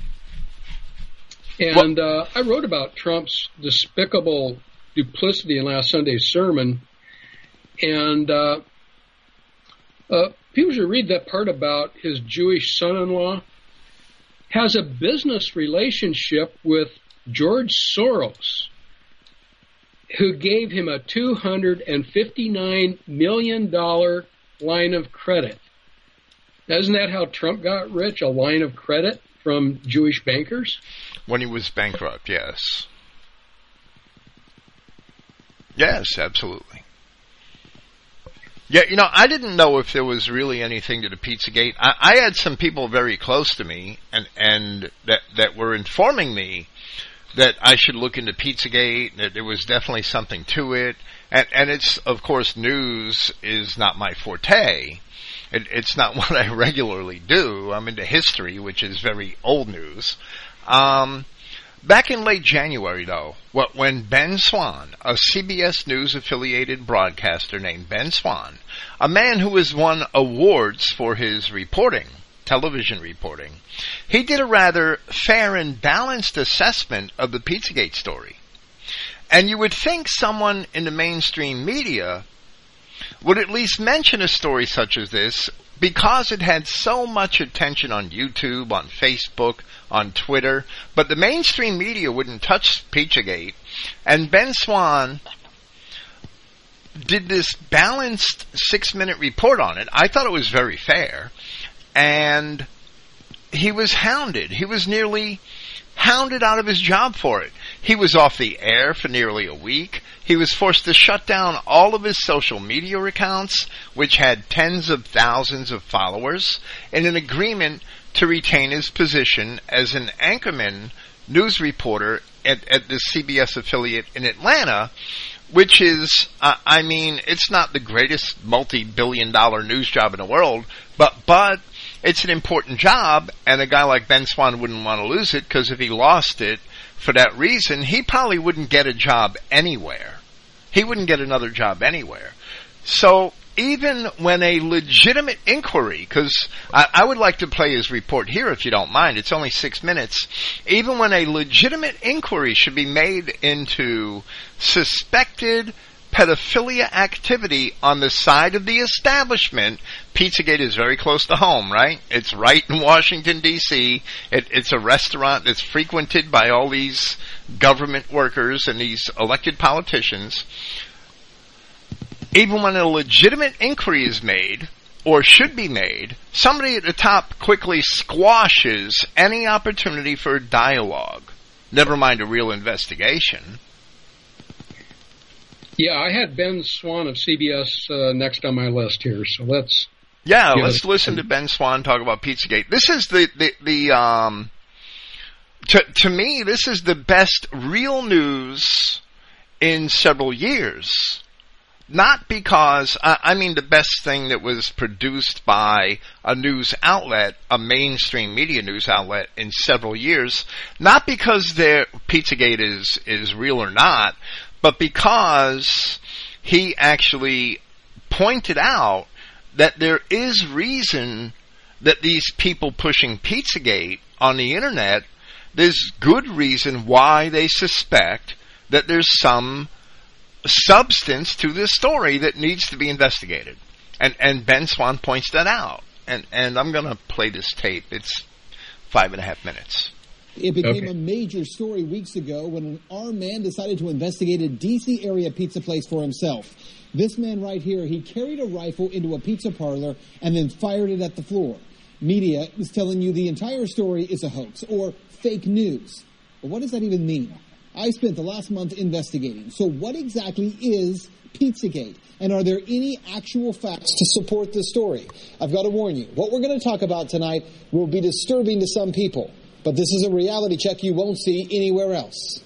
And uh, I wrote about Trump's despicable duplicity in last Sunday's sermon. And uh, uh, people should read that part about his Jewish son-in-law has a business relationship with George Soros, who gave him a two hundred fifty-nine million dollars line of credit. Isn't that how Trump got rich, a line of credit from Jewish bankers? When he was bankrupt, yes. Yes, absolutely. Yeah, you know, I didn't know if there was really anything to the Pizzagate. I, I had some people very close to me and, and that, that were informing me that I should look into Pizzagate, that there was definitely something to it. And, and it's, of course, news is not my forte. It, it's not what I regularly do. I'm into history, which is very old news. Um, back in late January, though, what, when Ben Swann, a C B S News-affiliated broadcaster named Ben Swann, a man who has won awards for his reporting, television reporting, he did a rather fair and balanced assessment of the Pizzagate story. And you would think someone in the mainstream media would at least mention a story such as this because it had so much attention on YouTube, on Facebook, on Twitter. But the mainstream media wouldn't touch Pizzagate. And Ben Swann did this balanced six-minute report on it. I thought it was very fair. And he was hounded. He was nearly hounded out of his job for it. He was off the air for nearly a week. He was forced to shut down all of his social media accounts, which had tens of thousands of followers, in an agreement to retain his position as an anchorman news reporter at, at the C B S affiliate in Atlanta, which is, uh, I mean, it's not the greatest multi-billion dollar news job in the world, but, but it's an important job, and a guy like Ben Swann wouldn't want to lose it, because if he lost it for that reason, he probably wouldn't get a job anywhere. He wouldn't get another job anywhere. So even when a legitimate inquiry, because I, I would like to play his report here if you don't mind, it's only six minutes, even when a legitimate inquiry should be made into suspected pedophilia activity on the side of the establishment. Pizzagate is very close to home, right? It's right in Washington, D C It, it's a restaurant that's frequented by all these government workers and these elected politicians. Even when a legitimate inquiry is made, or should be made, somebody at the top quickly squashes any opportunity for a dialogue, never mind a real investigation. Yeah, I had Ben Swann of C B S uh, next on my list here, so let's... Yeah, let's listen to Ben Swann talk about Pizzagate. This is the, the, the um... To, to me, this is the best real news in several years. Not because, I, I mean the best thing that was produced by a news outlet, a mainstream media news outlet in several years, not because their Pizzagate is, is real or not, but because he actually pointed out that there is reason that these people pushing Pizzagate on the internet, there's good reason why they suspect that there's some substance to this story that needs to be investigated. And and Ben Swann points that out. And, and I'm going to play this tape. It's five and a half minutes. It became okay. a major story weeks ago when an armed man decided to investigate a D C area pizza place for himself. This man right here, he carried a rifle into a pizza parlor and then fired it at the floor. Media is telling you the entire story is a hoax or fake news. But what does that even mean? I spent the last month investigating. So what exactly is Pizzagate? And are there any actual facts to support this story? I've got to warn you, what we're going to talk about tonight will be disturbing to some people. But this is a reality check you won't see anywhere else.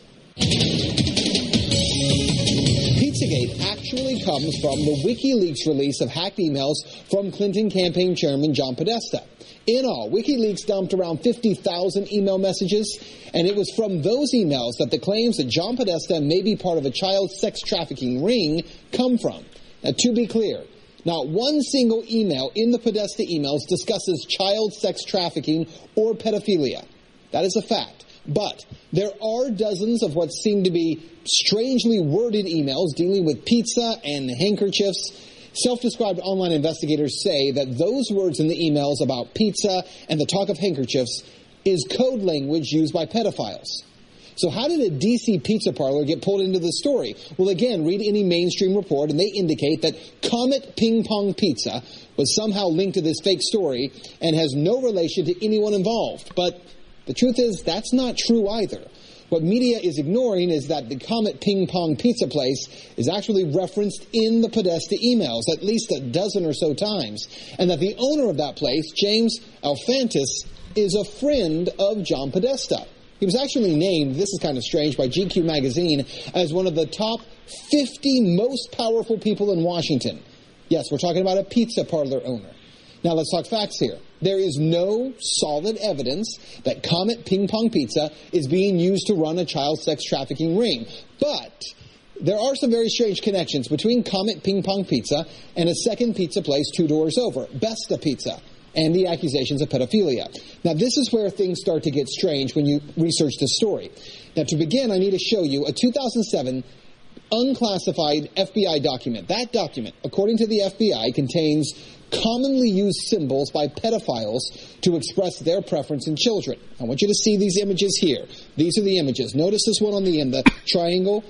Pizzagate actually comes from the WikiLeaks release of hacked emails from Clinton campaign chairman John Podesta. In all, WikiLeaks dumped around fifty thousand email messages, and it was from those emails that the claims that John Podesta may be part of a child sex trafficking ring come from. Now, to be clear, not one single email in the Podesta emails discusses child sex trafficking or pedophilia. That is a fact. But there are dozens of what seem to be strangely worded emails dealing with pizza and handkerchiefs. Self-described online investigators say that those words in the emails about pizza and the talk of handkerchiefs is code language used by pedophiles. So how did a D C pizza parlor get pulled into the story? Well, again, read any mainstream report, and they indicate that Comet Ping Pong Pizza was somehow linked to this fake story and has no relation to anyone involved. But the truth is, that's not true either. What media is ignoring is that the Comet Ping Pong Pizza place is actually referenced in the Podesta emails at least a dozen or so times, and that the owner of that place, James Alefantis, is a friend of John Podesta. He was actually named, this is kind of strange, by G Q magazine as one of the top fifty most powerful people in Washington. Yes, we're talking about a pizza parlor owner. Now let's talk facts here. There is no solid evidence that Comet Ping Pong Pizza is being used to run a child sex trafficking ring. But there are some very strange connections between Comet Ping Pong Pizza and a second pizza place two doors over, Besta Pizza, and the accusations of pedophilia. Now this is where things start to get strange when you research this story. Now to begin, I need to show you a two thousand seven unclassified F B I document. That document, according to the F B I, contains commonly used symbols by pedophiles to express their preference in children. I want you to see these images here. These are the images. Notice this one on the end, the triangle.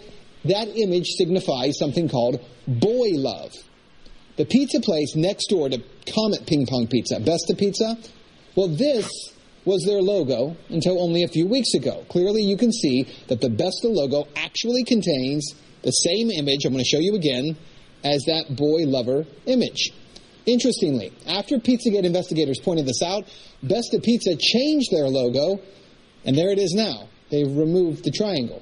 that image signifies something called boy love. The pizza place next door to Comet Ping Pong Pizza, Besta Pizza, well, this was their logo until only a few weeks ago. Clearly, you can see that the Besta logo actually contains the same image, I'm going to show you again, as that boy lover image. Interestingly, after Pizzagate investigators pointed this out, Besta Pizza changed their logo, and there it is now. They've removed the triangle.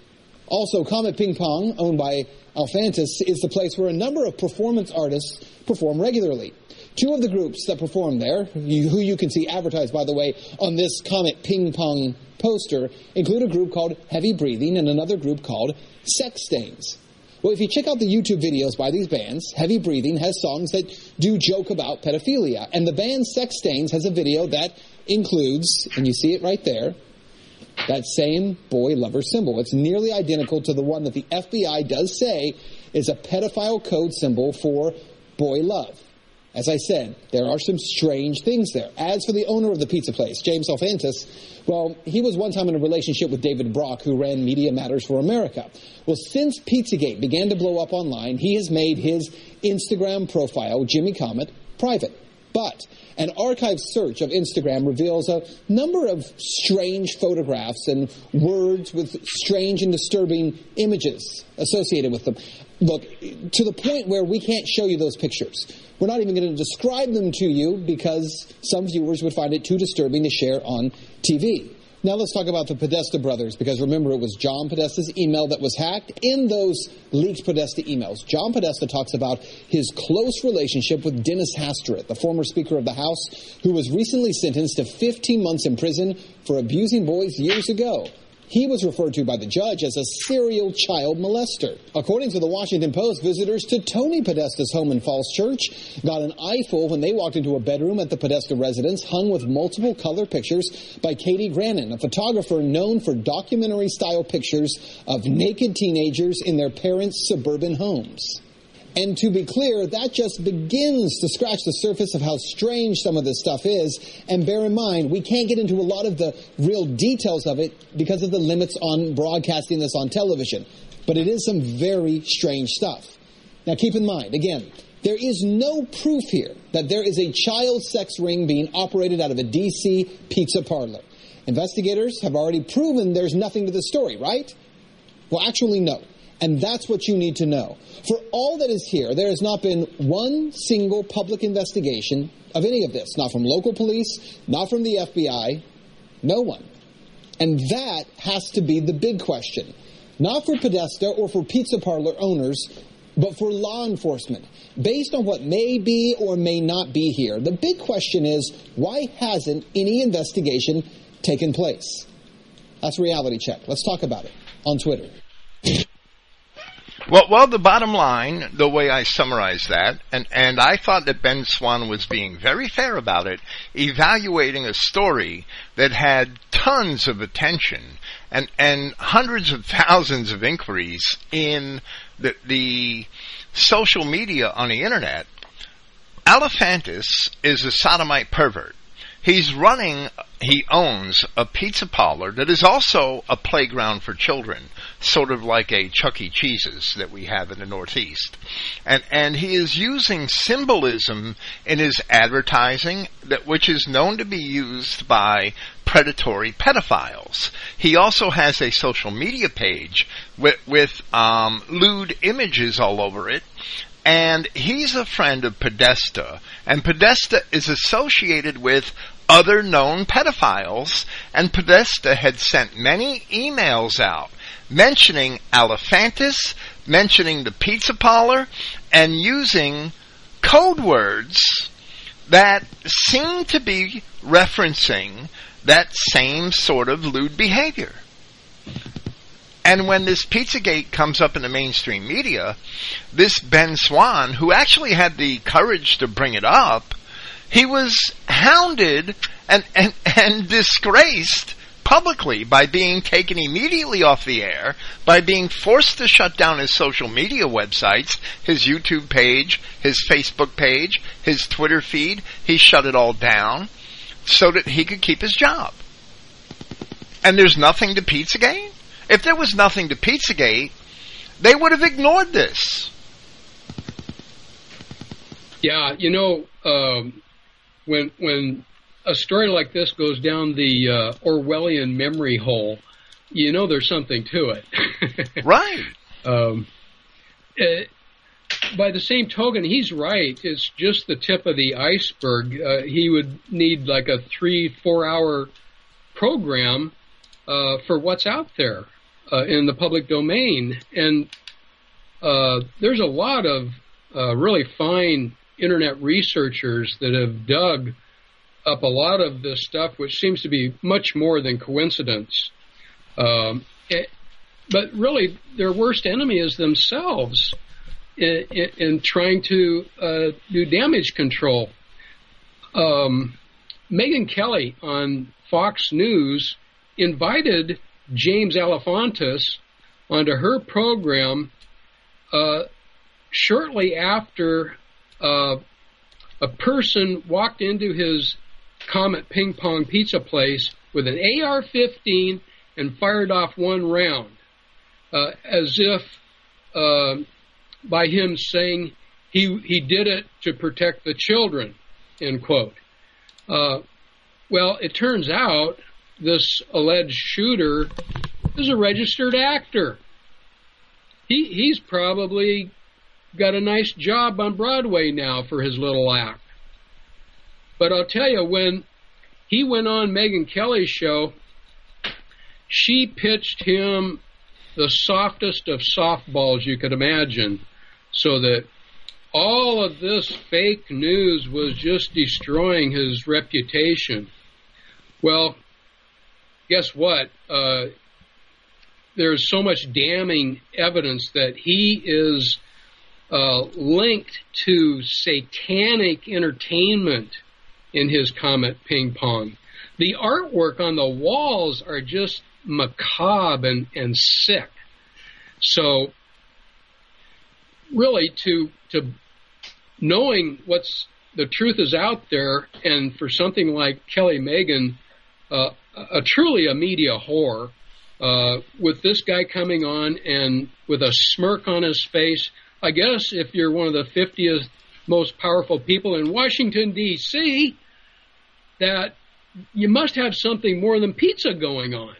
Also, Comet Ping Pong, owned by Alphantis, is the place where a number of performance artists perform regularly. Two of the groups that perform there, who you can see advertised, by the way, on this Comet Ping Pong poster, include a group called Heavy Breathing and another group called Sex Stains. Well, if you check out the YouTube videos by these bands, Heavy Breathing has songs that do joke about pedophilia, and the band Sex Stains has a video that includes, and you see it right there, that same boy lover symbol. It's nearly identical to the one that the F B I does say is a pedophile code symbol for boy love. As I said, there are some strange things there. As for the owner of the pizza place, James Alphantis, well, he was one time in a relationship with David Brock, who ran Media Matters for America. Well, since Pizzagate began to blow up online, he has made his Instagram profile, Jimmy Comet, private. But an archive search of Instagram reveals a number of strange photographs and words with strange and disturbing images associated with them. Look, to the point where we can't show you those pictures. We're not even going to describe them to you because some viewers would find it too disturbing to share on T V. Now let's talk about the Podesta brothers, because remember, it was John Podesta's email that was hacked. In those leaked Podesta emails, John Podesta talks about his close relationship with Dennis Hastert, the former Speaker of the House, who was recently sentenced to fifteen months in prison for abusing boys years ago. He was referred to by the judge as a serial child molester. According to the Washington Post, visitors to Tony Podesta's home in Falls Church got an eyeful when they walked into a bedroom at the Podesta residence hung with multiple color pictures by Katie Grannon, a photographer known for documentary-style pictures of naked teenagers in their parents' suburban homes. And to be clear, that just begins to scratch the surface of how strange some of this stuff is. And bear in mind, we can't get into a lot of the real details of it because of the limits on broadcasting this on television. But it is some very strange stuff. Now keep in mind, again, there is no proof here that there is a child sex ring being operated out of a D C pizza parlor. Investigators have already proven there's nothing to the story, right? Well, actually, no. And that's what you need to know. For all that is here, there has not been one single public investigation of any of this. Not from local police, not from the F B I, no one. And that has to be the big question. Not for Podesta or for pizza parlor owners, but for law enforcement. Based on what may be or may not be here, the big question is, why hasn't any investigation taken place? That's Reality Check. Let's talk about it on Twitter. Well, well, the bottom line, the way I summarize that, and, and I thought that Ben Swann was being very fair about it, evaluating a story that had tons of attention and, and hundreds of thousands of inquiries in the, the social media on the internet. Alphantis is a sodomite pervert. He's running, he owns a pizza parlor that is also a playground for children, sort of like a Chuck E. Cheese's that we have in the Northeast. And and he is using symbolism in his advertising, that which is known to be used by predatory pedophiles. He also has a social media page with, with um, lewd images all over it. And he's a friend of Podesta, and Podesta is associated with other known pedophiles, and Podesta had sent many emails out mentioning Alphantis, mentioning the pizza parlor, and using code words that seem to be referencing that same sort of lewd behavior. And when this Pizzagate comes up in the mainstream media, this Ben Swann, who actually had the courage to bring it up, he was hounded and, and, and disgraced publicly by being taken immediately off the air, by being forced to shut down his social media websites, his YouTube page, his Facebook page, his Twitter feed. He shut it all down so that he could keep his job. And there's nothing to Pizzagate? If there was nothing to Pizzagate, they would have ignored this. Yeah, you know, um, when when a story like this goes down the uh, Orwellian memory hole, you know there's something to it. Right. Um, uh, by the same token, he's right. It's just the tip of the iceberg. Uh, he would need like a three, four-hour program uh, for what's out there uh, in the public domain. And uh, there's a lot of uh, really fine internet researchers that have dug up a lot of this stuff, which seems to be much more than coincidence. Um, it, but really, their worst enemy is themselves in, in, in trying to uh, do damage control. Um, Megyn Kelly on Fox News invited James Alefantis onto her program uh, shortly after uh, a person walked into his Comet Ping Pong Pizza place with an A R fifteen and fired off one round, uh, as if uh, by him saying he he did it to protect the children, end quote. Uh, well, it turns out this alleged shooter is a registered actor. He he's probably got a nice job on Broadway now for his little act. But I'll tell you, when he went on Megyn Kelly's show, she pitched him the softest of softballs you could imagine, so that all of this fake news was just destroying his reputation. Well, guess what? Uh, there's so much damning evidence that he is uh, linked to satanic entertainment in his Comet Ping Pong. The artwork on the walls are just macabre and, and sick. So, really, to to knowing what's the truth is out there, and for something like Kelly Megyn, uh, a truly a media whore, uh, with this guy coming on and with a smirk on his face. I guess if you're one of the fiftieth most powerful people in Washington, D C, that you must have something more than pizza going on.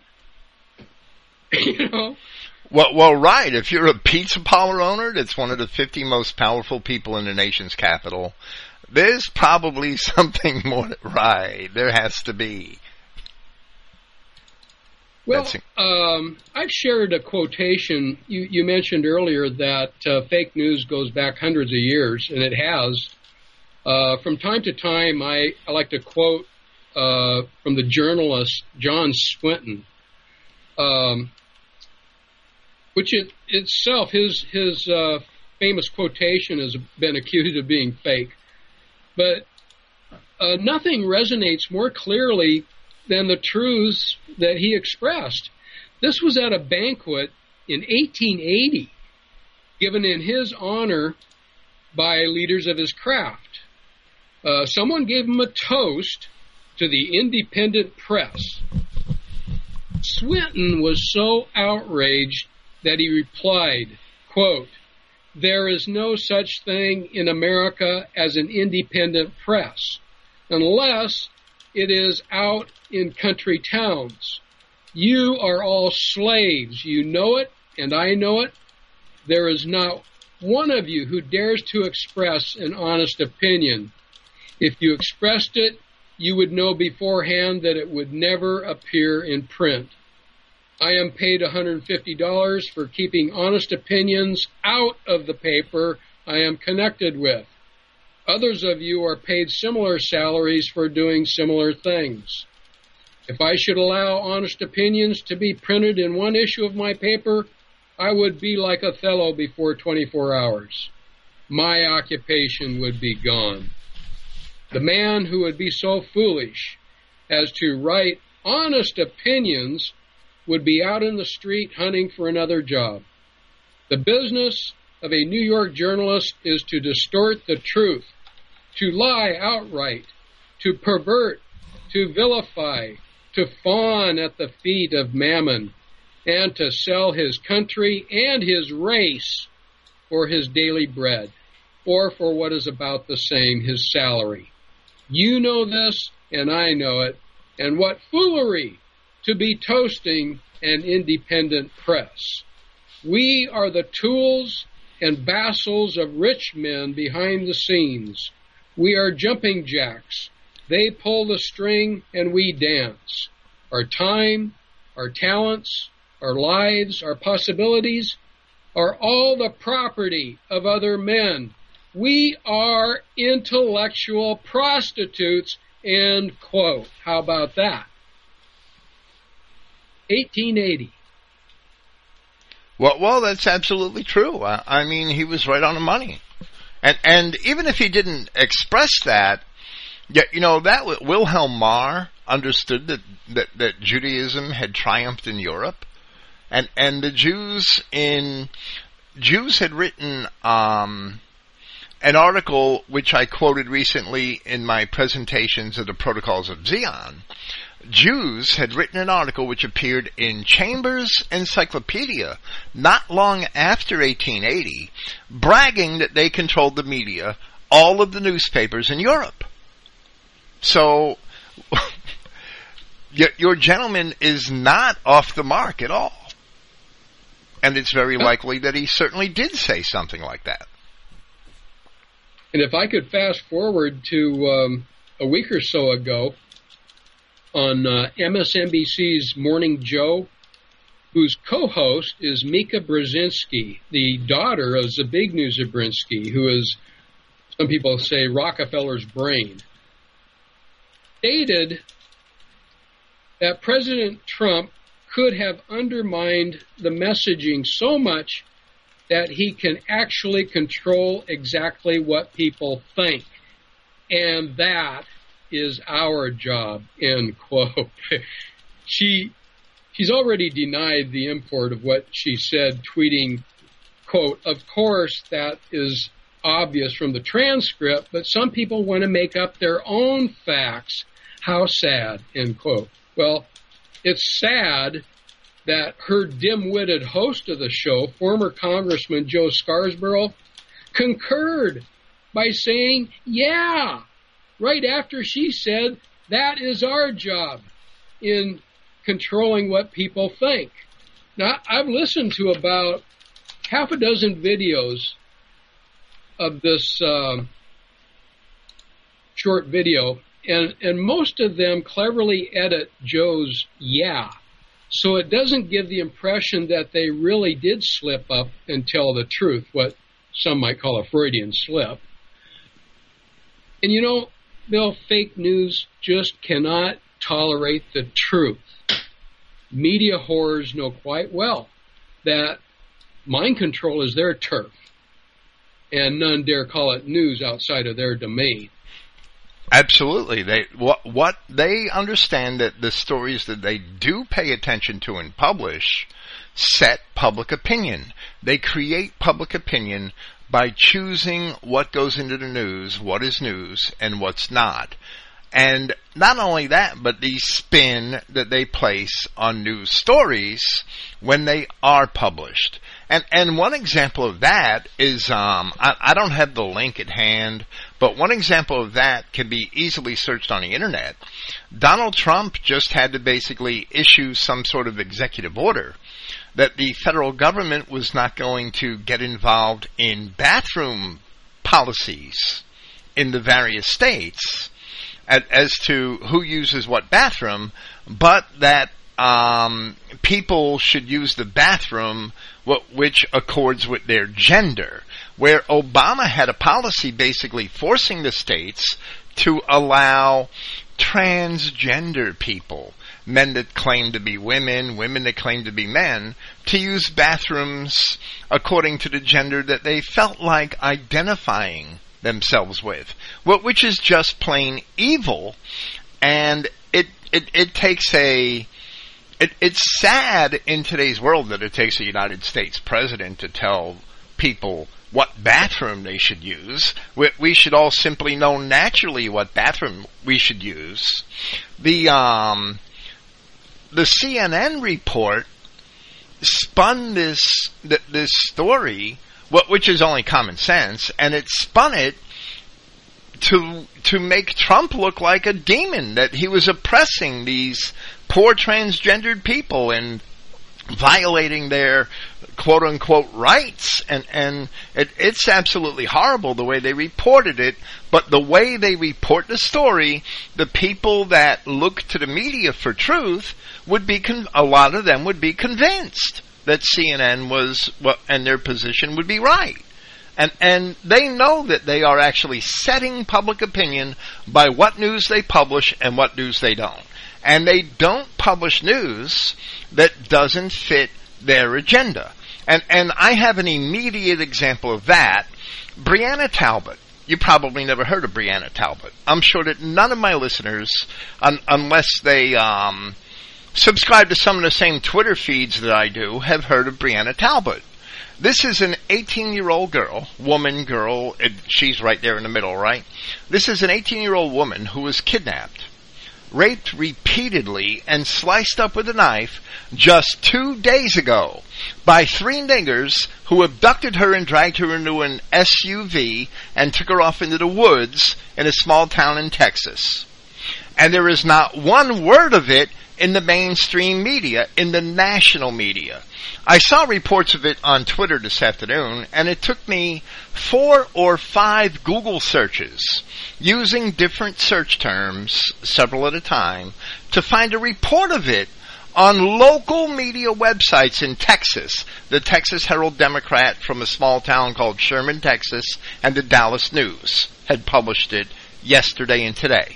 You know? Well, well, right. If you're a pizza parlor owner that's one of the fifty most powerful people in the nation's capital, there's probably something more. Right. There has to be. Well, um, I've shared a quotation. You, you mentioned earlier that uh, fake news goes back hundreds of years, and it has. Uh, from time to time, I, I like to quote uh, from the journalist John Swinton, um, which it, itself, his, his uh, famous quotation has been accused of being fake. But uh, nothing resonates more clearly than the truths that he expressed. This was at a banquet in eighteen eighty, given in his honor by leaders of his craft. Uh, someone gave him a toast to the independent press. Swinton was so outraged that he replied, quote, "There is no such thing in America as an independent press, unless it is out in country towns. You are all slaves. You know it, and I know it. There is not one of you who dares to express an honest opinion. If you expressed it, you would know beforehand that it would never appear in print. I am paid one hundred fifty dollars for keeping honest opinions out of the paper I am connected with. Others of you are paid similar salaries for doing similar things. If I should allow honest opinions to be printed in one issue of my paper, I would be like Othello before twenty-four hours. My occupation would be gone. The man who would be so foolish as to write honest opinions would be out in the street hunting for another job. The business of a New York journalist is to distort the truth, to lie outright, to pervert, to vilify, to fawn at the feet of Mammon, and to sell his country and his race for his daily bread, or for what is about the same, his salary. You know this, and I know it, and what foolery to be toasting an independent press. We are the tools and vassals of rich men behind the scenes. We are jumping jacks. They pull the string and we dance. Our time, our talents, our lives, our possibilities are all the property of other men. We are intellectual prostitutes, end quote. How about that? eighteen eighty. Well, well, that's absolutely true. I, I mean, he was right on the money. And and even if he didn't express that, yeah, you know, that Wilhelm Marr understood that, that, that Judaism had triumphed in Europe. And and the Jews in Jews had written um, an article which I quoted recently in my presentations of the Protocols of Zion. Jews had written an article which appeared in Chambers Encyclopedia not long after eighteen eighty, bragging that they controlled the media, all of the newspapers in Europe. So, your, your gentleman is not off the mark at all. And it's very likely that he certainly did say something like that. And if I could fast forward to um, a week or so ago, on uh, M S N B C's Morning Joe, whose co-host is Mika Brzezinski, the daughter of Zbigniew Brzezinski, who is, some people say, Rockefeller's brain, stated that President Trump could have undermined the messaging so much that he can actually control exactly what people think. And that is our job, end quote. She, she's already denied the import of what she said, tweeting, quote, of course that is obvious from the transcript, but some people want to make up their own facts. How sad, end quote. Well, it's sad that her dim-witted host of the show, former Congressman Joe Scarborough, concurred by saying, yeah, right after she said, that is our job in controlling what people think. Now, I've listened to about half a dozen videos of this uh, short video, and, and most of them cleverly edit Joe's yeah, so it doesn't give the impression that they really did slip up and tell the truth, what some might call a Freudian slip. And you know, Bill, fake news just cannot tolerate the truth. Media whores know quite well that mind control is their turf, and none dare call it news outside of their domain. Absolutely. They what what they understand that the stories that they do pay attention to and publish set public opinion. They create public opinion by choosing what goes into the news, what is news, and what's not. And not only that, but the spin that they place on news stories when they are published. And and one example of that is, um, I, I don't have the link at hand, but one example of that can be easily searched on the internet. Donald Trump just had to basically issue some sort of executive order that the federal government was not going to get involved in bathroom policies in the various states as to who uses what bathroom, but that um, people should use the bathroom which accords with their gender, where Obama had a policy basically forcing the states to allow transgender people, men that claim to be women, women that claim to be men, to use bathrooms according to the gender that they felt like identifying themselves with, which is just plain evil. And it it, it takes a it, it's sad in today's world that it takes a United States president to tell people what bathroom they should use. We, we should all simply know naturally what bathroom we should use. The um the C N N report spun this th- this story, which is only common sense, and it spun it to to make Trump look like a demon, that he was oppressing these poor transgendered people and violating their quote-unquote rights, and, and it, it's absolutely horrible the way they reported it, but the way they report the story, the people that look to the media for truth would be, con- a lot of them would be convinced that C N N was, well, and their position would be right. And, and they know that they are actually setting public opinion by what news they publish and what news they don't. And they don't publish news that doesn't fit their agenda. And and I have an immediate example of that. Brianna Talbot. You probably never heard of Brianna Talbot. I'm sure that none of my listeners, un, unless they um, subscribe to some of the same Twitter feeds that I do, have heard of Brianna Talbot. This is an eighteen-year-old girl, woman, girl, it, she's right there in the middle, right? This is an eighteen-year-old woman who was kidnapped, raped repeatedly, and sliced up with a knife just two days ago by three niggers who abducted her and dragged her into an S U V and took her off into the woods in a small town in Texas. And there is not one word of it in the mainstream media, in the national media. I saw reports of it on Twitter this afternoon, and it took me four or five Google searches using different search terms, several at a time, to find a report of it on local media websites in Texas. The Texas Herald Democrat from a small town called Sherman, Texas, and the Dallas News had published it yesterday and today.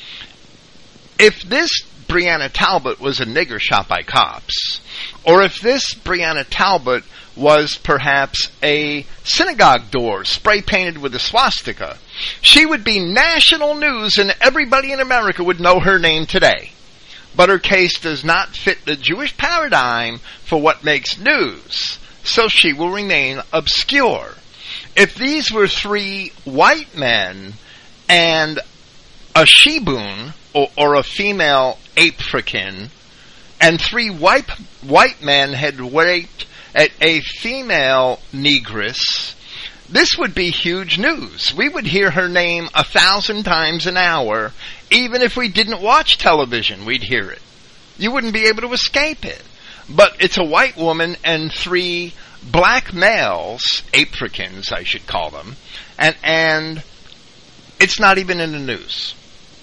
If this Brianna Talbot was a nigger shot by cops, or if this Brianna Talbot was perhaps a synagogue door spray painted with a swastika, she would be national news and everybody in America would know her name today. But her case does not fit the Jewish paradigm for what makes news, so she will remain obscure. If these were three white men and a shibun, or, or a female African, and three white white men had raped a, a female negress, this would be huge news. We would hear her name a thousand times an hour. Even if we didn't watch television, we'd hear it. You wouldn't be able to escape it. But it's a white woman and three black males, Africans I should call them, and and it's not even in the news.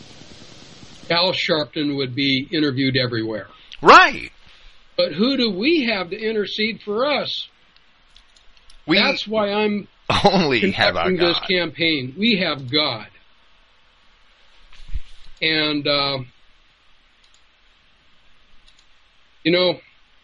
Al Sharpton would be interviewed everywhere. Right. But who do we have to intercede for us? We That's why I'm only have our conducting this God. campaign. We have God. And, uh, you know,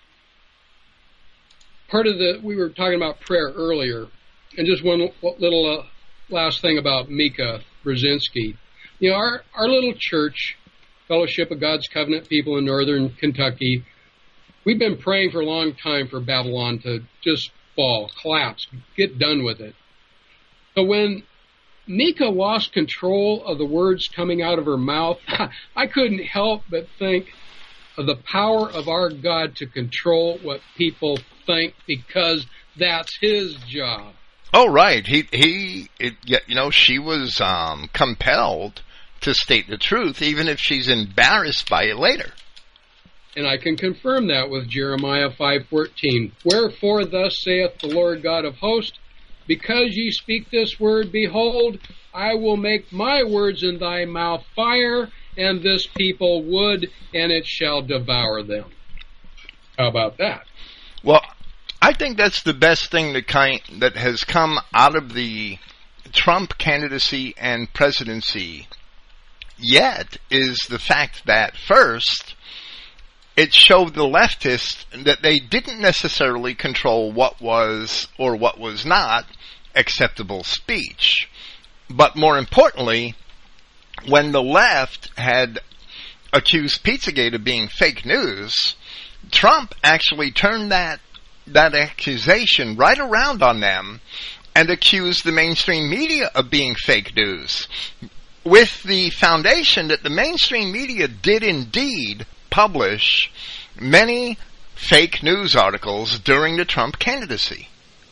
part of the, we were talking about prayer earlier, and just one little uh, last thing about Mika Brzezinski. You know, our, our little church, Fellowship of God's Covenant People in Northern Kentucky, we've been praying for a long time for Babylon to just fall, collapse, get done with it. But when Mika lost control of the words coming out of her mouth, I couldn't help but think of the power of our God to control what people think, because that's His job. Oh, right. He, he, it, you know, she was um, compelled to state the truth, even if she's embarrassed by it later. And I can confirm that with Jeremiah five fourteen. Wherefore thus saith the Lord God of hosts, because ye speak this word, behold, I will make my words in thy mouth fire, and this people wood, and it shall devour them. How about that? Well, I think that's the best thing that kind that has come out of the Trump candidacy and presidency yet, is the fact that first, it showed the leftists that they didn't necessarily control what was or what was not acceptable speech. But more importantly, when the left had accused Pizzagate of being fake news, Trump actually turned that that accusation right around on them and accused the mainstream media of being fake news, with the foundation that the mainstream media did indeed publish many fake news articles during the Trump candidacy,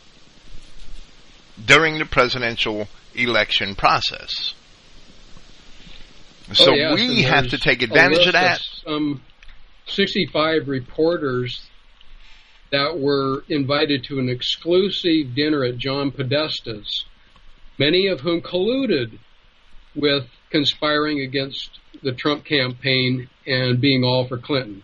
during the presidential election process. So oh, yes, we have to take advantage of that. Some sixty-five reporters that were invited to an exclusive dinner at John Podesta's, many of whom colluded with conspiring against the Trump campaign and being all for Clinton.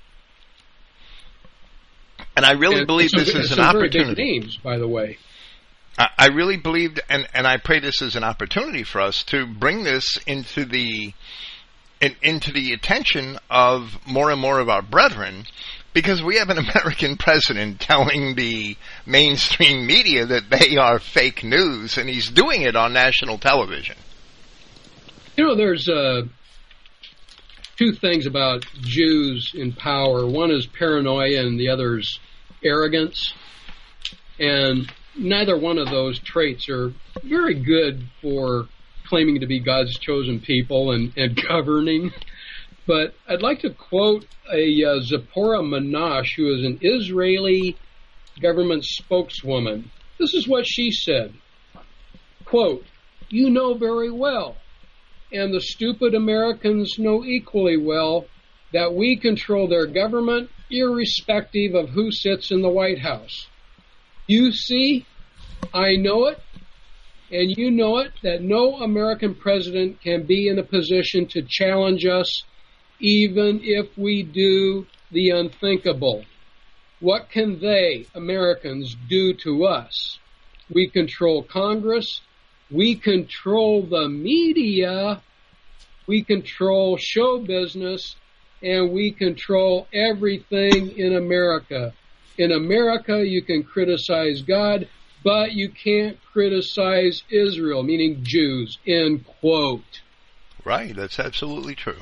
And I really and believe some, this is some an very opportunity. Big names, by the way. I, I really believed, and, and I pray this is an opportunity for us to bring this into the in, into the attention of more and more of our brethren, because we have an American president telling the mainstream media that they are fake news, and he's doing it on national television. You know, there's uh, two things about Jews in power. One is paranoia and the other is arrogance. And neither one of those traits are very good for claiming to be God's chosen people and, and governing. But I'd like to quote a uh, Zipporah Manash, who is an Israeli government spokeswoman. This is what she said. Quote, "You know very well, and the stupid Americans know equally well, that we control their government irrespective of who sits in the White House. You see, I know it, and you know it, that no American president can be in a position to challenge us, even if we do the unthinkable. What can they, Americans, do to us? We control Congress. We control the media. We control show business. And we control everything in America. In America, you can criticize God, but you can't criticize Israel," meaning Jews, end quote. Right, that's absolutely true.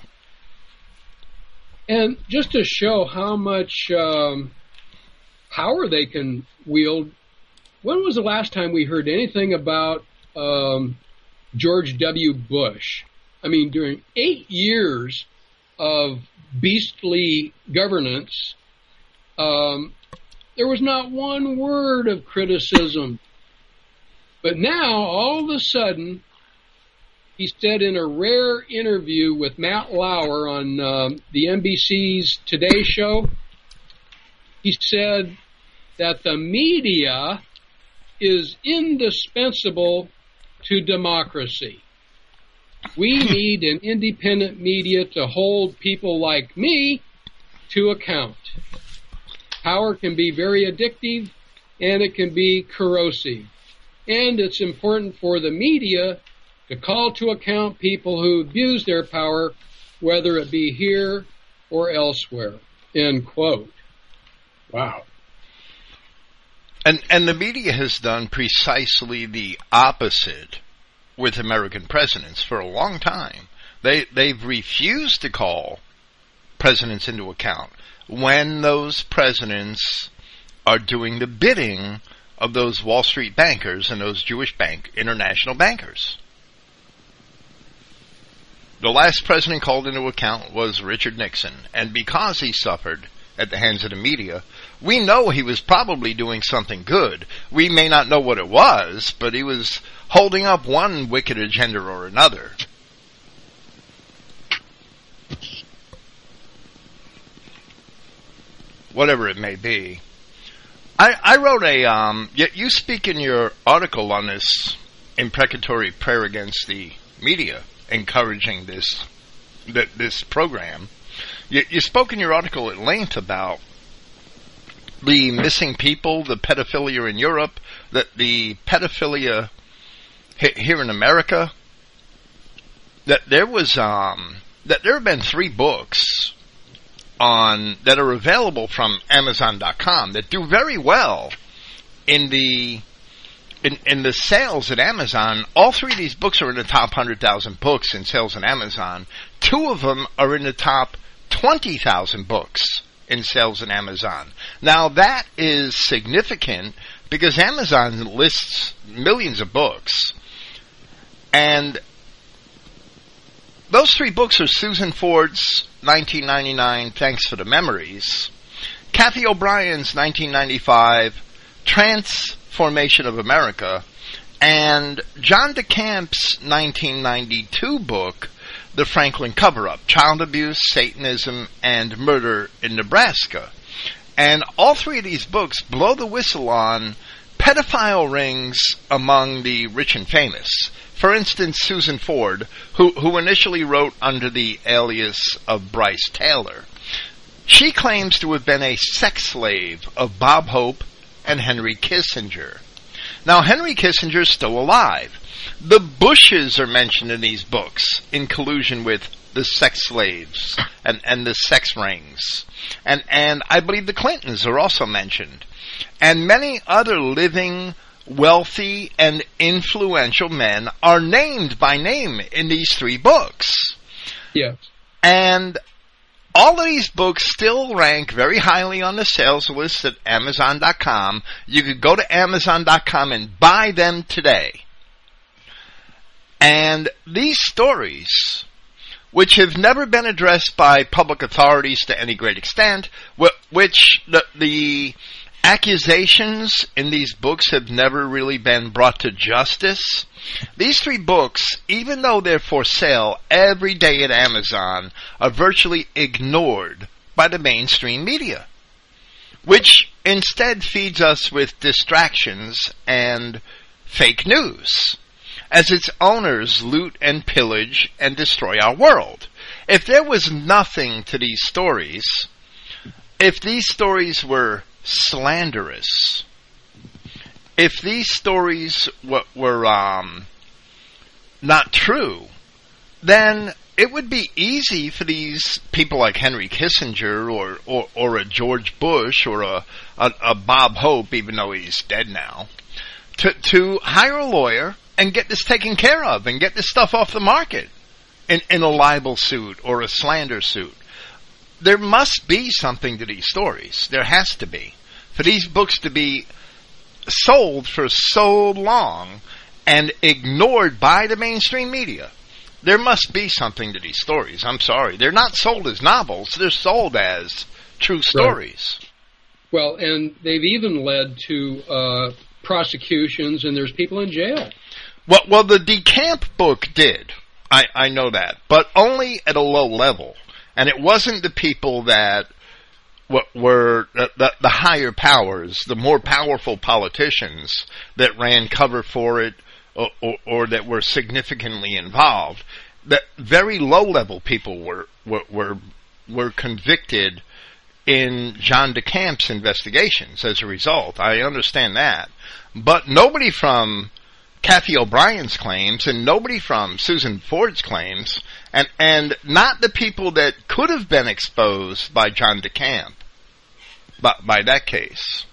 And just to show how much um, power they can wield, when was the last time we heard anything about um, George W. Bush? I mean, during eight years of beastly governance, um, there was not one word of criticism. But now, all of a sudden, he said in a rare interview with Matt Lauer on um, the N B C's Today Show, he said that the media is indispensable to democracy. We need an independent media to hold people like me to account. Power can be very addictive, and it can be corrosive. And it's important for the media to call to account people who abuse their power, whether it be here or elsewhere. End quote. Wow. And and the media has done precisely the opposite with American presidents for a long time. They they've refused to call presidents into account when those presidents are doing the bidding of those Wall Street bankers and those Jewish bank international bankers. The last president called into account was Richard Nixon, and because he suffered at the hands of the media, we know he was probably doing something good. We may not know what it was, but he was holding up one wicked agenda or another. Whatever it may be. I, I wrote a, um, you speak in your article on this imprecatory prayer against the media, encouraging this th- this program. You, you spoke in your article at length about the missing people, the pedophilia in Europe, the, the pedophilia here in America. That there was, um, that there have been three books on that are available from Amazon dot com that do very well in the in, in the sales at Amazon. All three of these books are in the top one hundred thousand books in sales at Amazon. Two of them are in the top twenty thousand books in sales at Amazon. Now that is significant because Amazon lists millions of books, and those three books are Susan Ford's nineteen ninety-nine Thanks for the Memories, Cathy O'Brien's nineteen ninety-five Transformation of America, and John DeCamp's nineteen ninety-two book, The Franklin Cover-Up, Child Abuse, Satanism, and Murder in Nebraska. And all three of these books blow the whistle on pedophile rings among the rich and famous. For instance, Susan Ford, who, who initially wrote under the alias of Bryce Taylor. She claims to have been a sex slave of Bob Hope and Henry Kissinger. Now, Henry Kissinger is still alive. The Bushes are mentioned in these books in collusion with the sex slaves and, and the sex rings. And, and I believe the Clintons are also mentioned. And many other living, wealthy, and influential men are named by name in these three books. Yes. And all of these books still rank very highly on the sales list at Amazon dot com. You could go to Amazon dot com and buy them today. And these stories, which have never been addressed by public authorities to any great extent, which the, the accusations in these books have never really been brought to justice. These three books, even though they're for sale every day at Amazon, are virtually ignored by the mainstream media, which instead feeds us with distractions and fake news, as its owners loot and pillage and destroy our world. If there was nothing to these stories, if these stories were slanderous, if these stories w- were um, not true, then it would be easy for these people like Henry Kissinger or, or, or a George Bush or a, a, a Bob Hope, even though he's dead now, to, to hire a lawyer and get this taken care of and get this stuff off the market in, in a libel suit or a slander suit. There must be something to these stories. There has to be. For these books to be sold for so long and ignored by the mainstream media, there must be something to these stories. I'm sorry. They're not sold as novels. They're sold as true stories. Right. Well, and they've even led to uh, prosecutions, and there's people in jail. Well, well, the DeCamp book did. I, I know that. But only at a low level. And it wasn't the people that were the, the, the higher powers, the more powerful politicians that ran cover for it or, or, or that were significantly involved. That very low-level people were, were were were convicted in John DeCamp's investigations as a result. I understand that. But nobody from Cathy O'Brien's claims and nobody from Susan Ford's claims, and, and not the people that could have been exposed by John DeCamp, by, by that case.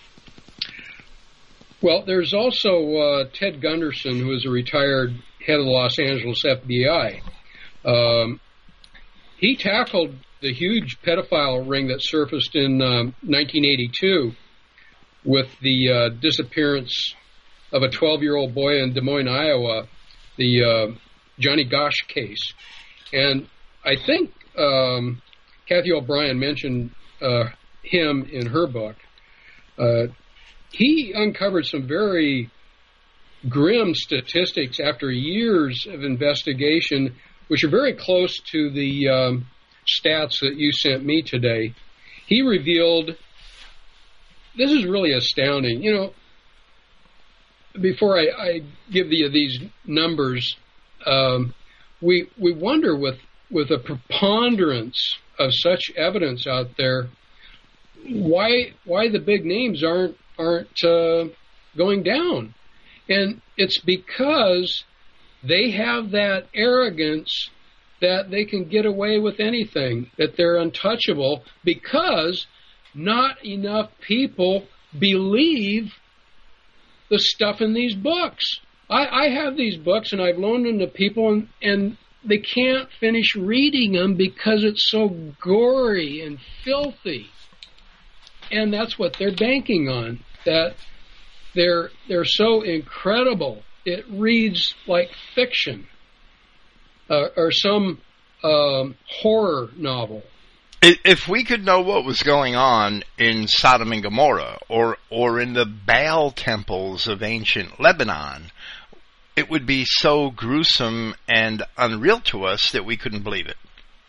Well, there's also uh, Ted Gunderson, who is a retired head of the Los Angeles F B I. Um, he tackled the huge pedophile ring that surfaced in um, nineteen eighty-two with the uh, disappearance of a twelve-year-old boy in Des Moines, Iowa, the uh, Johnny Gosch case. And I think um, Cathy O'Brien mentioned uh, him in her book. Uh, he uncovered some very grim statistics after years of investigation, which are very close to the um, stats that you sent me today. He revealed, this is really astounding. You know, before I, I give you these numbers, um, we we wonder with with a preponderance of such evidence out there, why why the big names aren't aren't uh, going down, and it's because they have that arrogance that they can get away with anything, that they're untouchable, because not enough people believe the stuff in these books. I, I have these books, and I've loaned them to people, and, and they can't finish reading them because it's so gory and filthy. And that's what they're banking on, that they're they're so incredible. It reads like fiction uh, or some um, horror novel. If we could know what was going on in Sodom and Gomorrah, or or in the Baal temples of ancient Lebanon, it would be so gruesome and unreal to us that we couldn't believe it.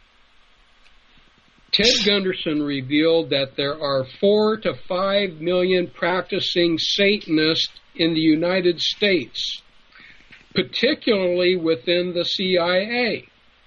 Ted Gunderson revealed that there are four to five million practicing Satanists in the United States, particularly within the C I A.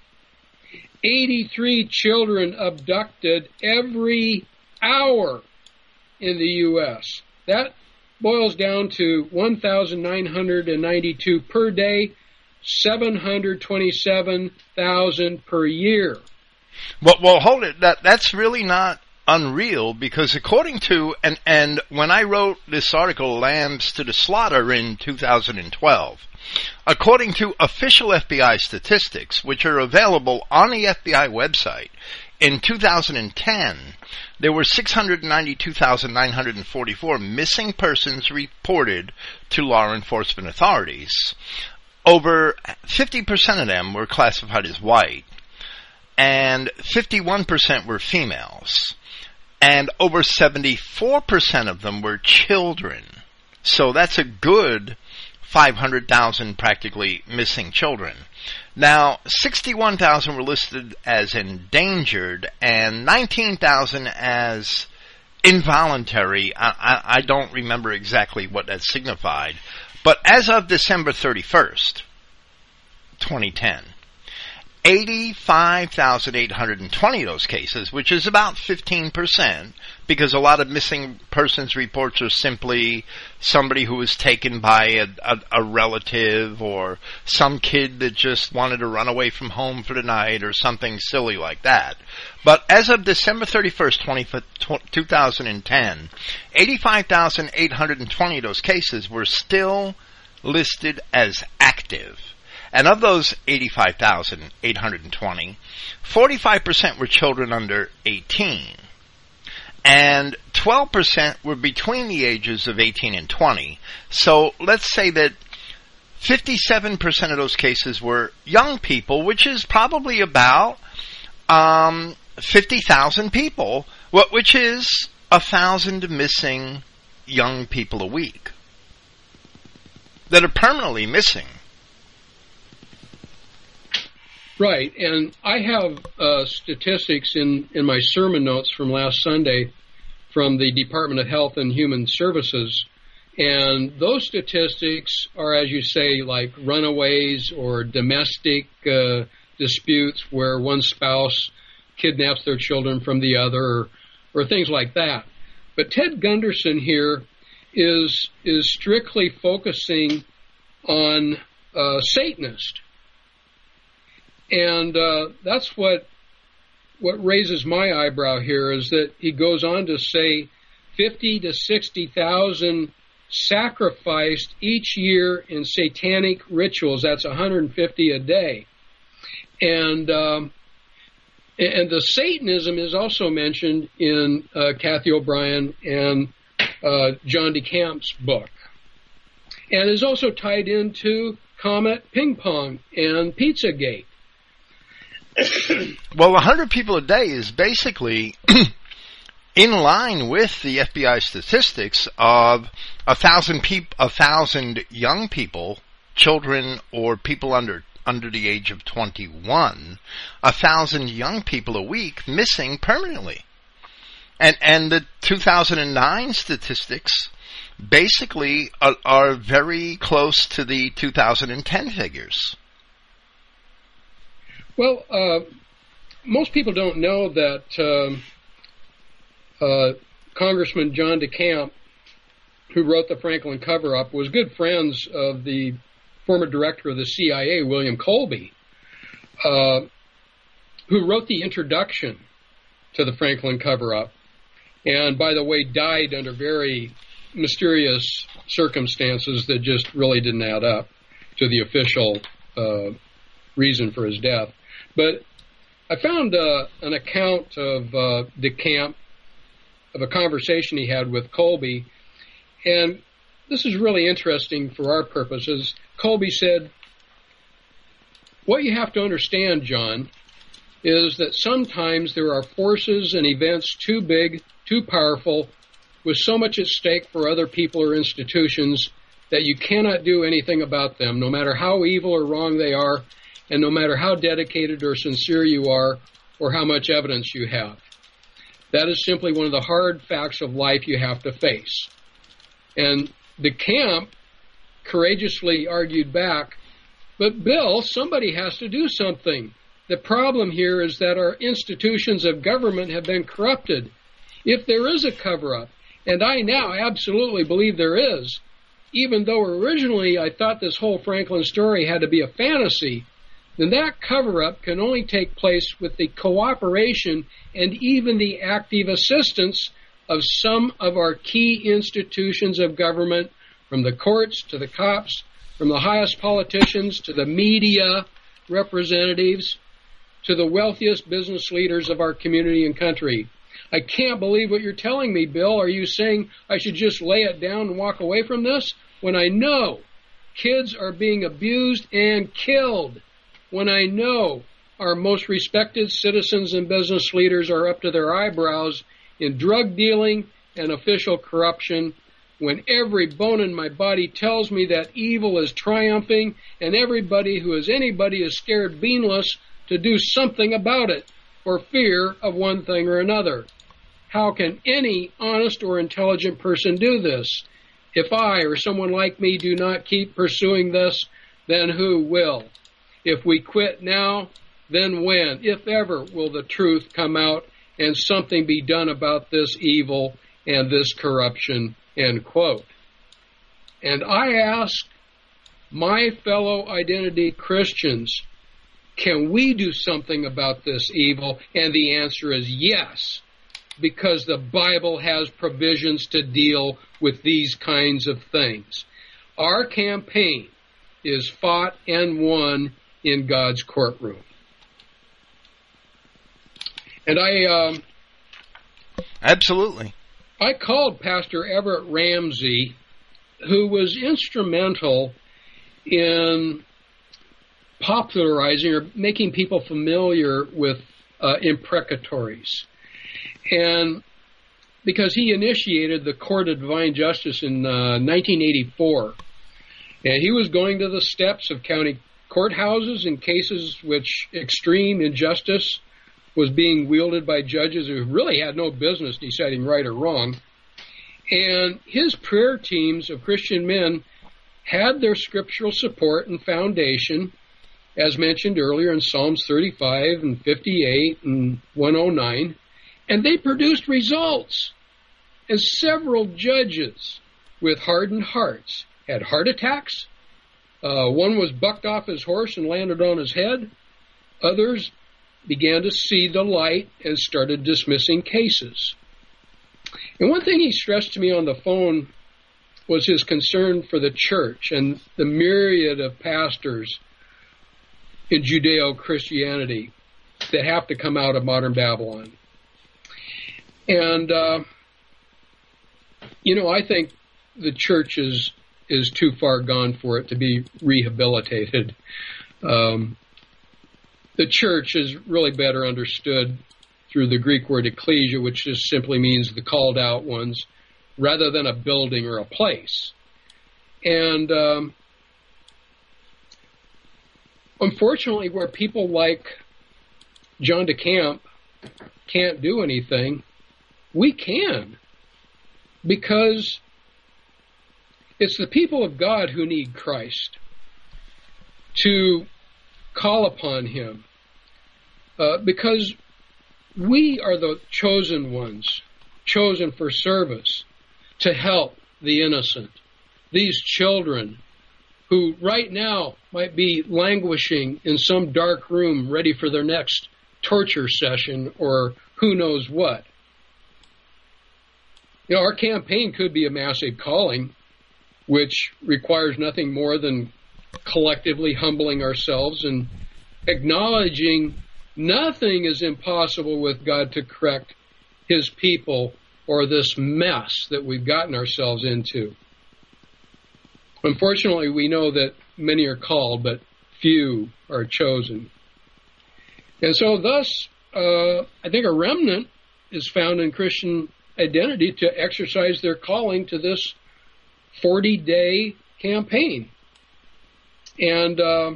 eighty-three children abducted every hour in the U S That boils down to one thousand nine hundred ninety-two per day, seven hundred twenty-seven thousand per year. Well, well, hold it. That that's really not unreal, because according to and and when I wrote this article, Lambs to the Slaughter, in two thousand twelve, according to official F B I statistics, which are available on the F B I website, in two thousand ten, there were six hundred ninety-two thousand nine hundred forty-four missing persons reported to law enforcement authorities. Over fifty percent of them were classified as white, and fifty-one percent were females, and over seventy-four percent of them were children. So that's a good five hundred thousand practically missing children. Now, sixty-one thousand were listed as endangered, and nineteen thousand as involuntary. I, I, I don't remember exactly what that signified, but as of December thirty-first, twenty ten, eighty-five thousand eight hundred twenty of those cases, which is about fifteen percent, because a lot of missing persons reports are simply somebody who was taken by a, a, a relative, or some kid that just wanted to run away from home for the night, or something silly like that. But as of December thirty-first, two thousand ten, eighty-five thousand eight hundred twenty of those cases were still listed as active. And of those eighty-five thousand eight hundred twenty, forty-five percent were children under eighteen. And twelve percent were between the ages of eighteen and twenty. So let's say that fifty-seven percent of those cases were young people, which is probably about um, fifty thousand people, which is one thousand missing young people a week that are permanently missing. Right, and I have uh, statistics in, in my sermon notes from last Sunday from the Department of Health and Human Services, and those statistics are, as you say, like runaways or domestic uh, disputes where one spouse kidnaps their children from the other, or, or things like that. But Ted Gunderson here is is strictly focusing on uh, Satanists. And uh, that's what what raises my eyebrow here, is that he goes on to say fifty to sixty thousand sacrificed each year in satanic rituals. That's one hundred fifty a day. And um, and the Satanism is also mentioned in uh, Kathy O'Brien and uh, John DeCamp's book, and is also tied into Comet Ping Pong and Pizzagate. Well, one hundred people a day is basically in line with the F B I statistics of a thousand peop- a thousand young people, children or people under under the age of twenty-one, a thousand young people a week missing permanently. And and the two thousand nine statistics basically are, are very close to the two thousand ten figures. Well, uh, most people don't know that um, uh, Congressman John DeCamp, who wrote the Franklin cover-up, was good friends of the former director of the C I A, William Colby, uh, who wrote the introduction to the Franklin cover-up, and, by the way, died under very mysterious circumstances that just really didn't add up to the official uh, reason for his death. But I found uh, an account of uh, DeCamp, of a conversation he had with Colby, and this is really interesting for our purposes. Colby said, "What you have to understand, John, is that sometimes there are forces and events too big, too powerful, with so much at stake for other people or institutions that you cannot do anything about them, no matter how evil or wrong they are, and no matter how dedicated or sincere you are, or how much evidence you have. That is simply one of the hard facts of life you have to face. And the camp courageously argued back, but Bill, somebody has to do something. The problem here is that our institutions of government have been corrupted. If there is a cover-up, and I now absolutely believe there is, even though originally I thought this whole Franklin story had to be a fantasy, then that cover-up can only take place with the cooperation and even the active assistance of some of our key institutions of government, from the courts to the cops, from the highest politicians to the media representatives, to the wealthiest business leaders of our community and country. I can't believe what you're telling me, Bill. Are you saying I should just lay it down and walk away from this? When I know kids are being abused and killed. When I know our most respected citizens and business leaders are up to their eyebrows in drug dealing and official corruption. When every bone in my body tells me that evil is triumphing and everybody who is anybody is scared beanless to do something about it for fear of one thing or another. How can any honest or intelligent person do this? If I or someone like me do not keep pursuing this, then who will? If we quit now, then when, if ever, will the truth come out and something be done about this evil and this corruption, end quote. And I ask my fellow identity Christians, can we do something about this evil? And the answer is yes, because the Bible has provisions to deal with these kinds of things. Our campaign is fought and won in God's courtroom. And I... Um, Absolutely. I called Pastor Everett Ramsey, who was instrumental in popularizing or making people familiar with uh, imprecatories. And because he initiated the Court of Divine Justice in uh, nineteen eighty-four. And he was going to the steps of county courthouses in cases which extreme injustice was being wielded by judges who really had no business deciding right or wrong. And his prayer teams of Christian men had their scriptural support and foundation, as mentioned earlier in Psalms thirty-five and fifty-eight and one oh nine, and they produced results. And several judges with hardened hearts had heart attacks. Uh, one was bucked off his horse and landed on his head. Others began to see the light and started dismissing cases. And one thing he stressed to me on the phone was his concern for the church and the myriad of pastors in Judeo-Christianity that have to come out of modern Babylon. And, uh, you know, I think the church is, is too far gone for it to be rehabilitated. Um, the church is really better understood through the Greek word ecclesia, which just simply means the called out ones, rather than a building or a place. And um, unfortunately, where people like John DeCamp can't do anything, we can. Because it's the people of God who need Christ to call upon him. Uh, because we are the chosen ones, chosen for service, to help the innocent. These children who right now might be languishing in some dark room ready for their next torture session or who knows what. You know, our campaign could be a massive calling, which requires nothing more than collectively humbling ourselves and acknowledging nothing is impossible with God to correct his people or this mess that we've gotten ourselves into. Unfortunately, we know that many are called, but few are chosen. And so thus, uh, I think a remnant is found in Christian identity to exercise their calling to this forty-day campaign. And uh,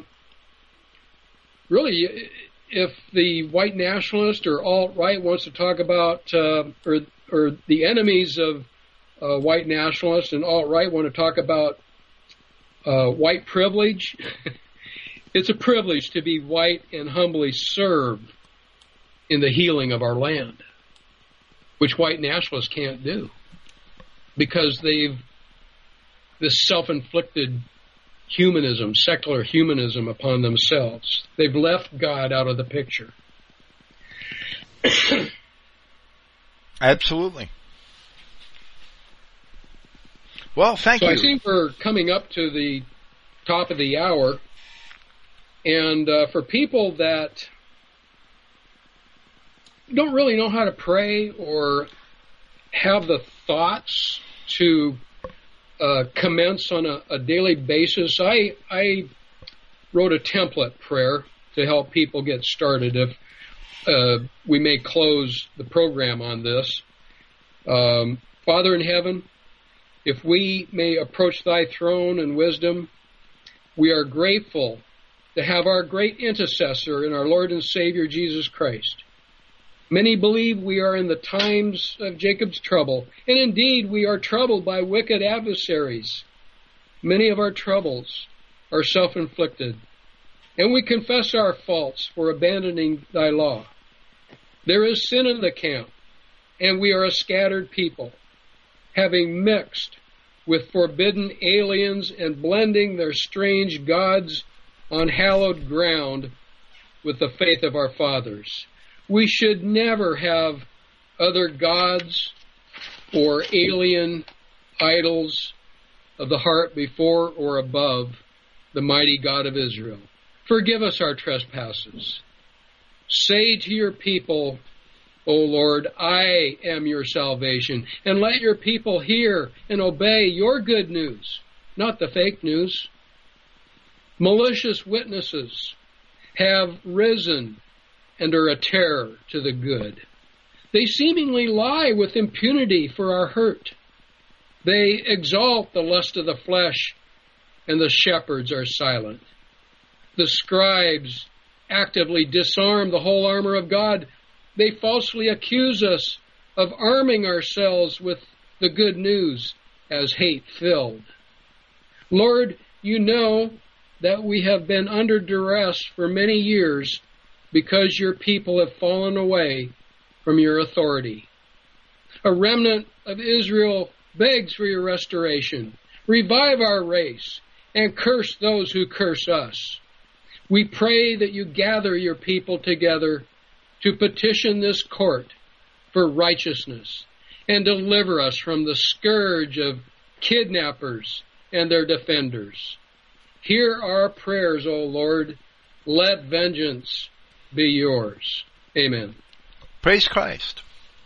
really, if the white nationalist or alt-right wants to talk about, uh, or, or the enemies of uh, white nationalists and alt-right want to talk about uh, white privilege, it's a privilege to be white and humbly serve in the healing of our land, which white nationalists can't do because they've this self-inflicted humanism, secular humanism upon themselves. They've left God out of the picture. Absolutely. Well, thank so you. So I think we're coming up to the top of the hour. And uh, for people that don't really know how to pray or have the thoughts to uh, commence on a, a daily basis, I, I wrote a template prayer to help people get started. If uh, we may close the program on this. Um, Father in heaven, if we may approach thy throne in wisdom, we are grateful to have our great intercessor in our Lord and Savior Jesus Christ. Many believe we are in the times of Jacob's trouble, and indeed we are troubled by wicked adversaries. Many of our troubles are self-inflicted, and we confess our faults for abandoning thy law. There is sin in the camp, and we are a scattered people, having mixed with forbidden aliens and blending their strange gods on hallowed ground with the faith of our fathers. We should never have other gods or alien idols of the heart before or above the mighty God of Israel. Forgive us our trespasses. Say to your people, O Lord, I am your salvation, and let your people hear and obey your good news, not the fake news. Malicious witnesses have risen and are a terror to the good. They seemingly lie with impunity for our hurt. They exalt the lust of the flesh, and the shepherds are silent. The scribes actively disarm the whole armor of God. They falsely accuse us of arming ourselves with the good news as hate-filled. Lord, you know that we have been under duress for many years because your people have fallen away from your authority. A remnant of Israel begs for your restoration. Revive our race and curse those who curse us. We pray that you gather your people together to petition this court for righteousness and deliver us from the scourge of kidnappers and their defenders. Hear our prayers, O Lord. Let vengeance be yours. Amen. Praise Christ.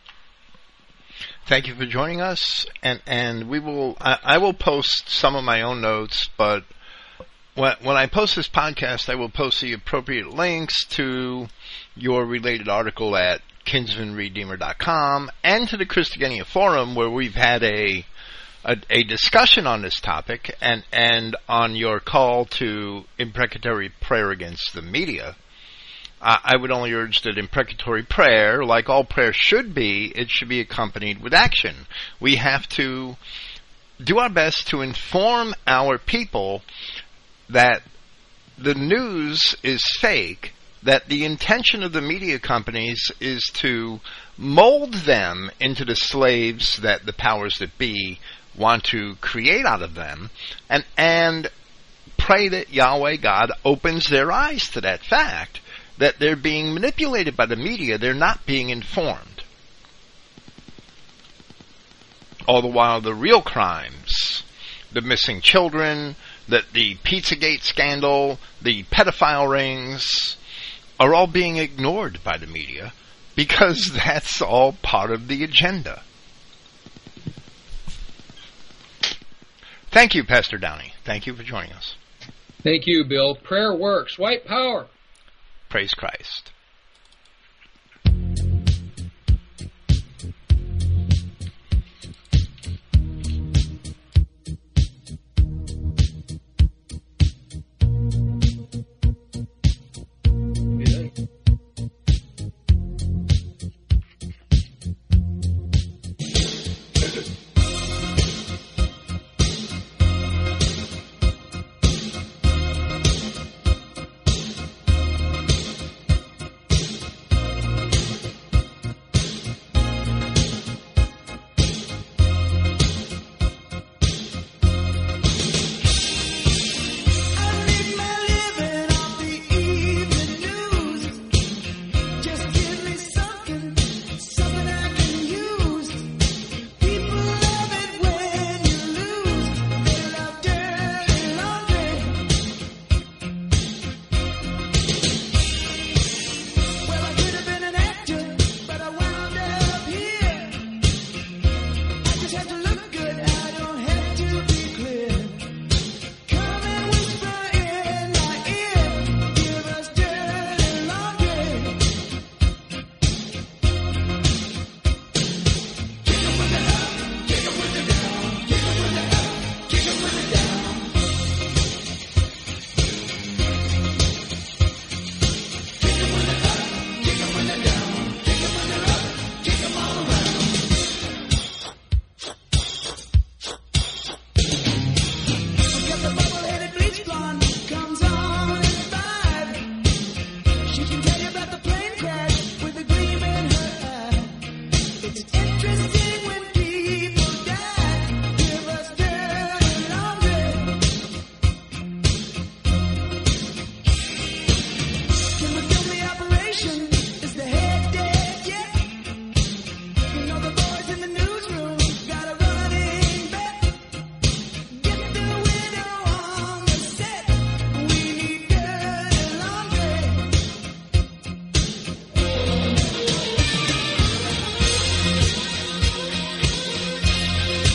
Thank you for joining us, and and we will. I, I will post some of my own notes, but when when I post this podcast, I will post the appropriate links to your related article at kinsman redeemer dot com and to the Christogenea forum, where we've had a a, a discussion on this topic, and and on your call to imprecatory prayer against the media. I would only urge that imprecatory prayer, like all prayer should be, it should be accompanied with action. We have to do our best to inform our people that the news is fake, that the intention of the media companies is to mold them into the slaves that the powers that be want to create out of them, and, and pray that Yahweh God opens their eyes to that fact, that they're being manipulated by the media, they're not being informed. All the while the real crimes, the missing children, the, the Pizzagate scandal, the pedophile rings, are all being ignored by the media because that's all part of the agenda. Thank you, Pastor Downey. Thank you for joining us. Thank you, Bill. Prayer works. White power. Praise Christ.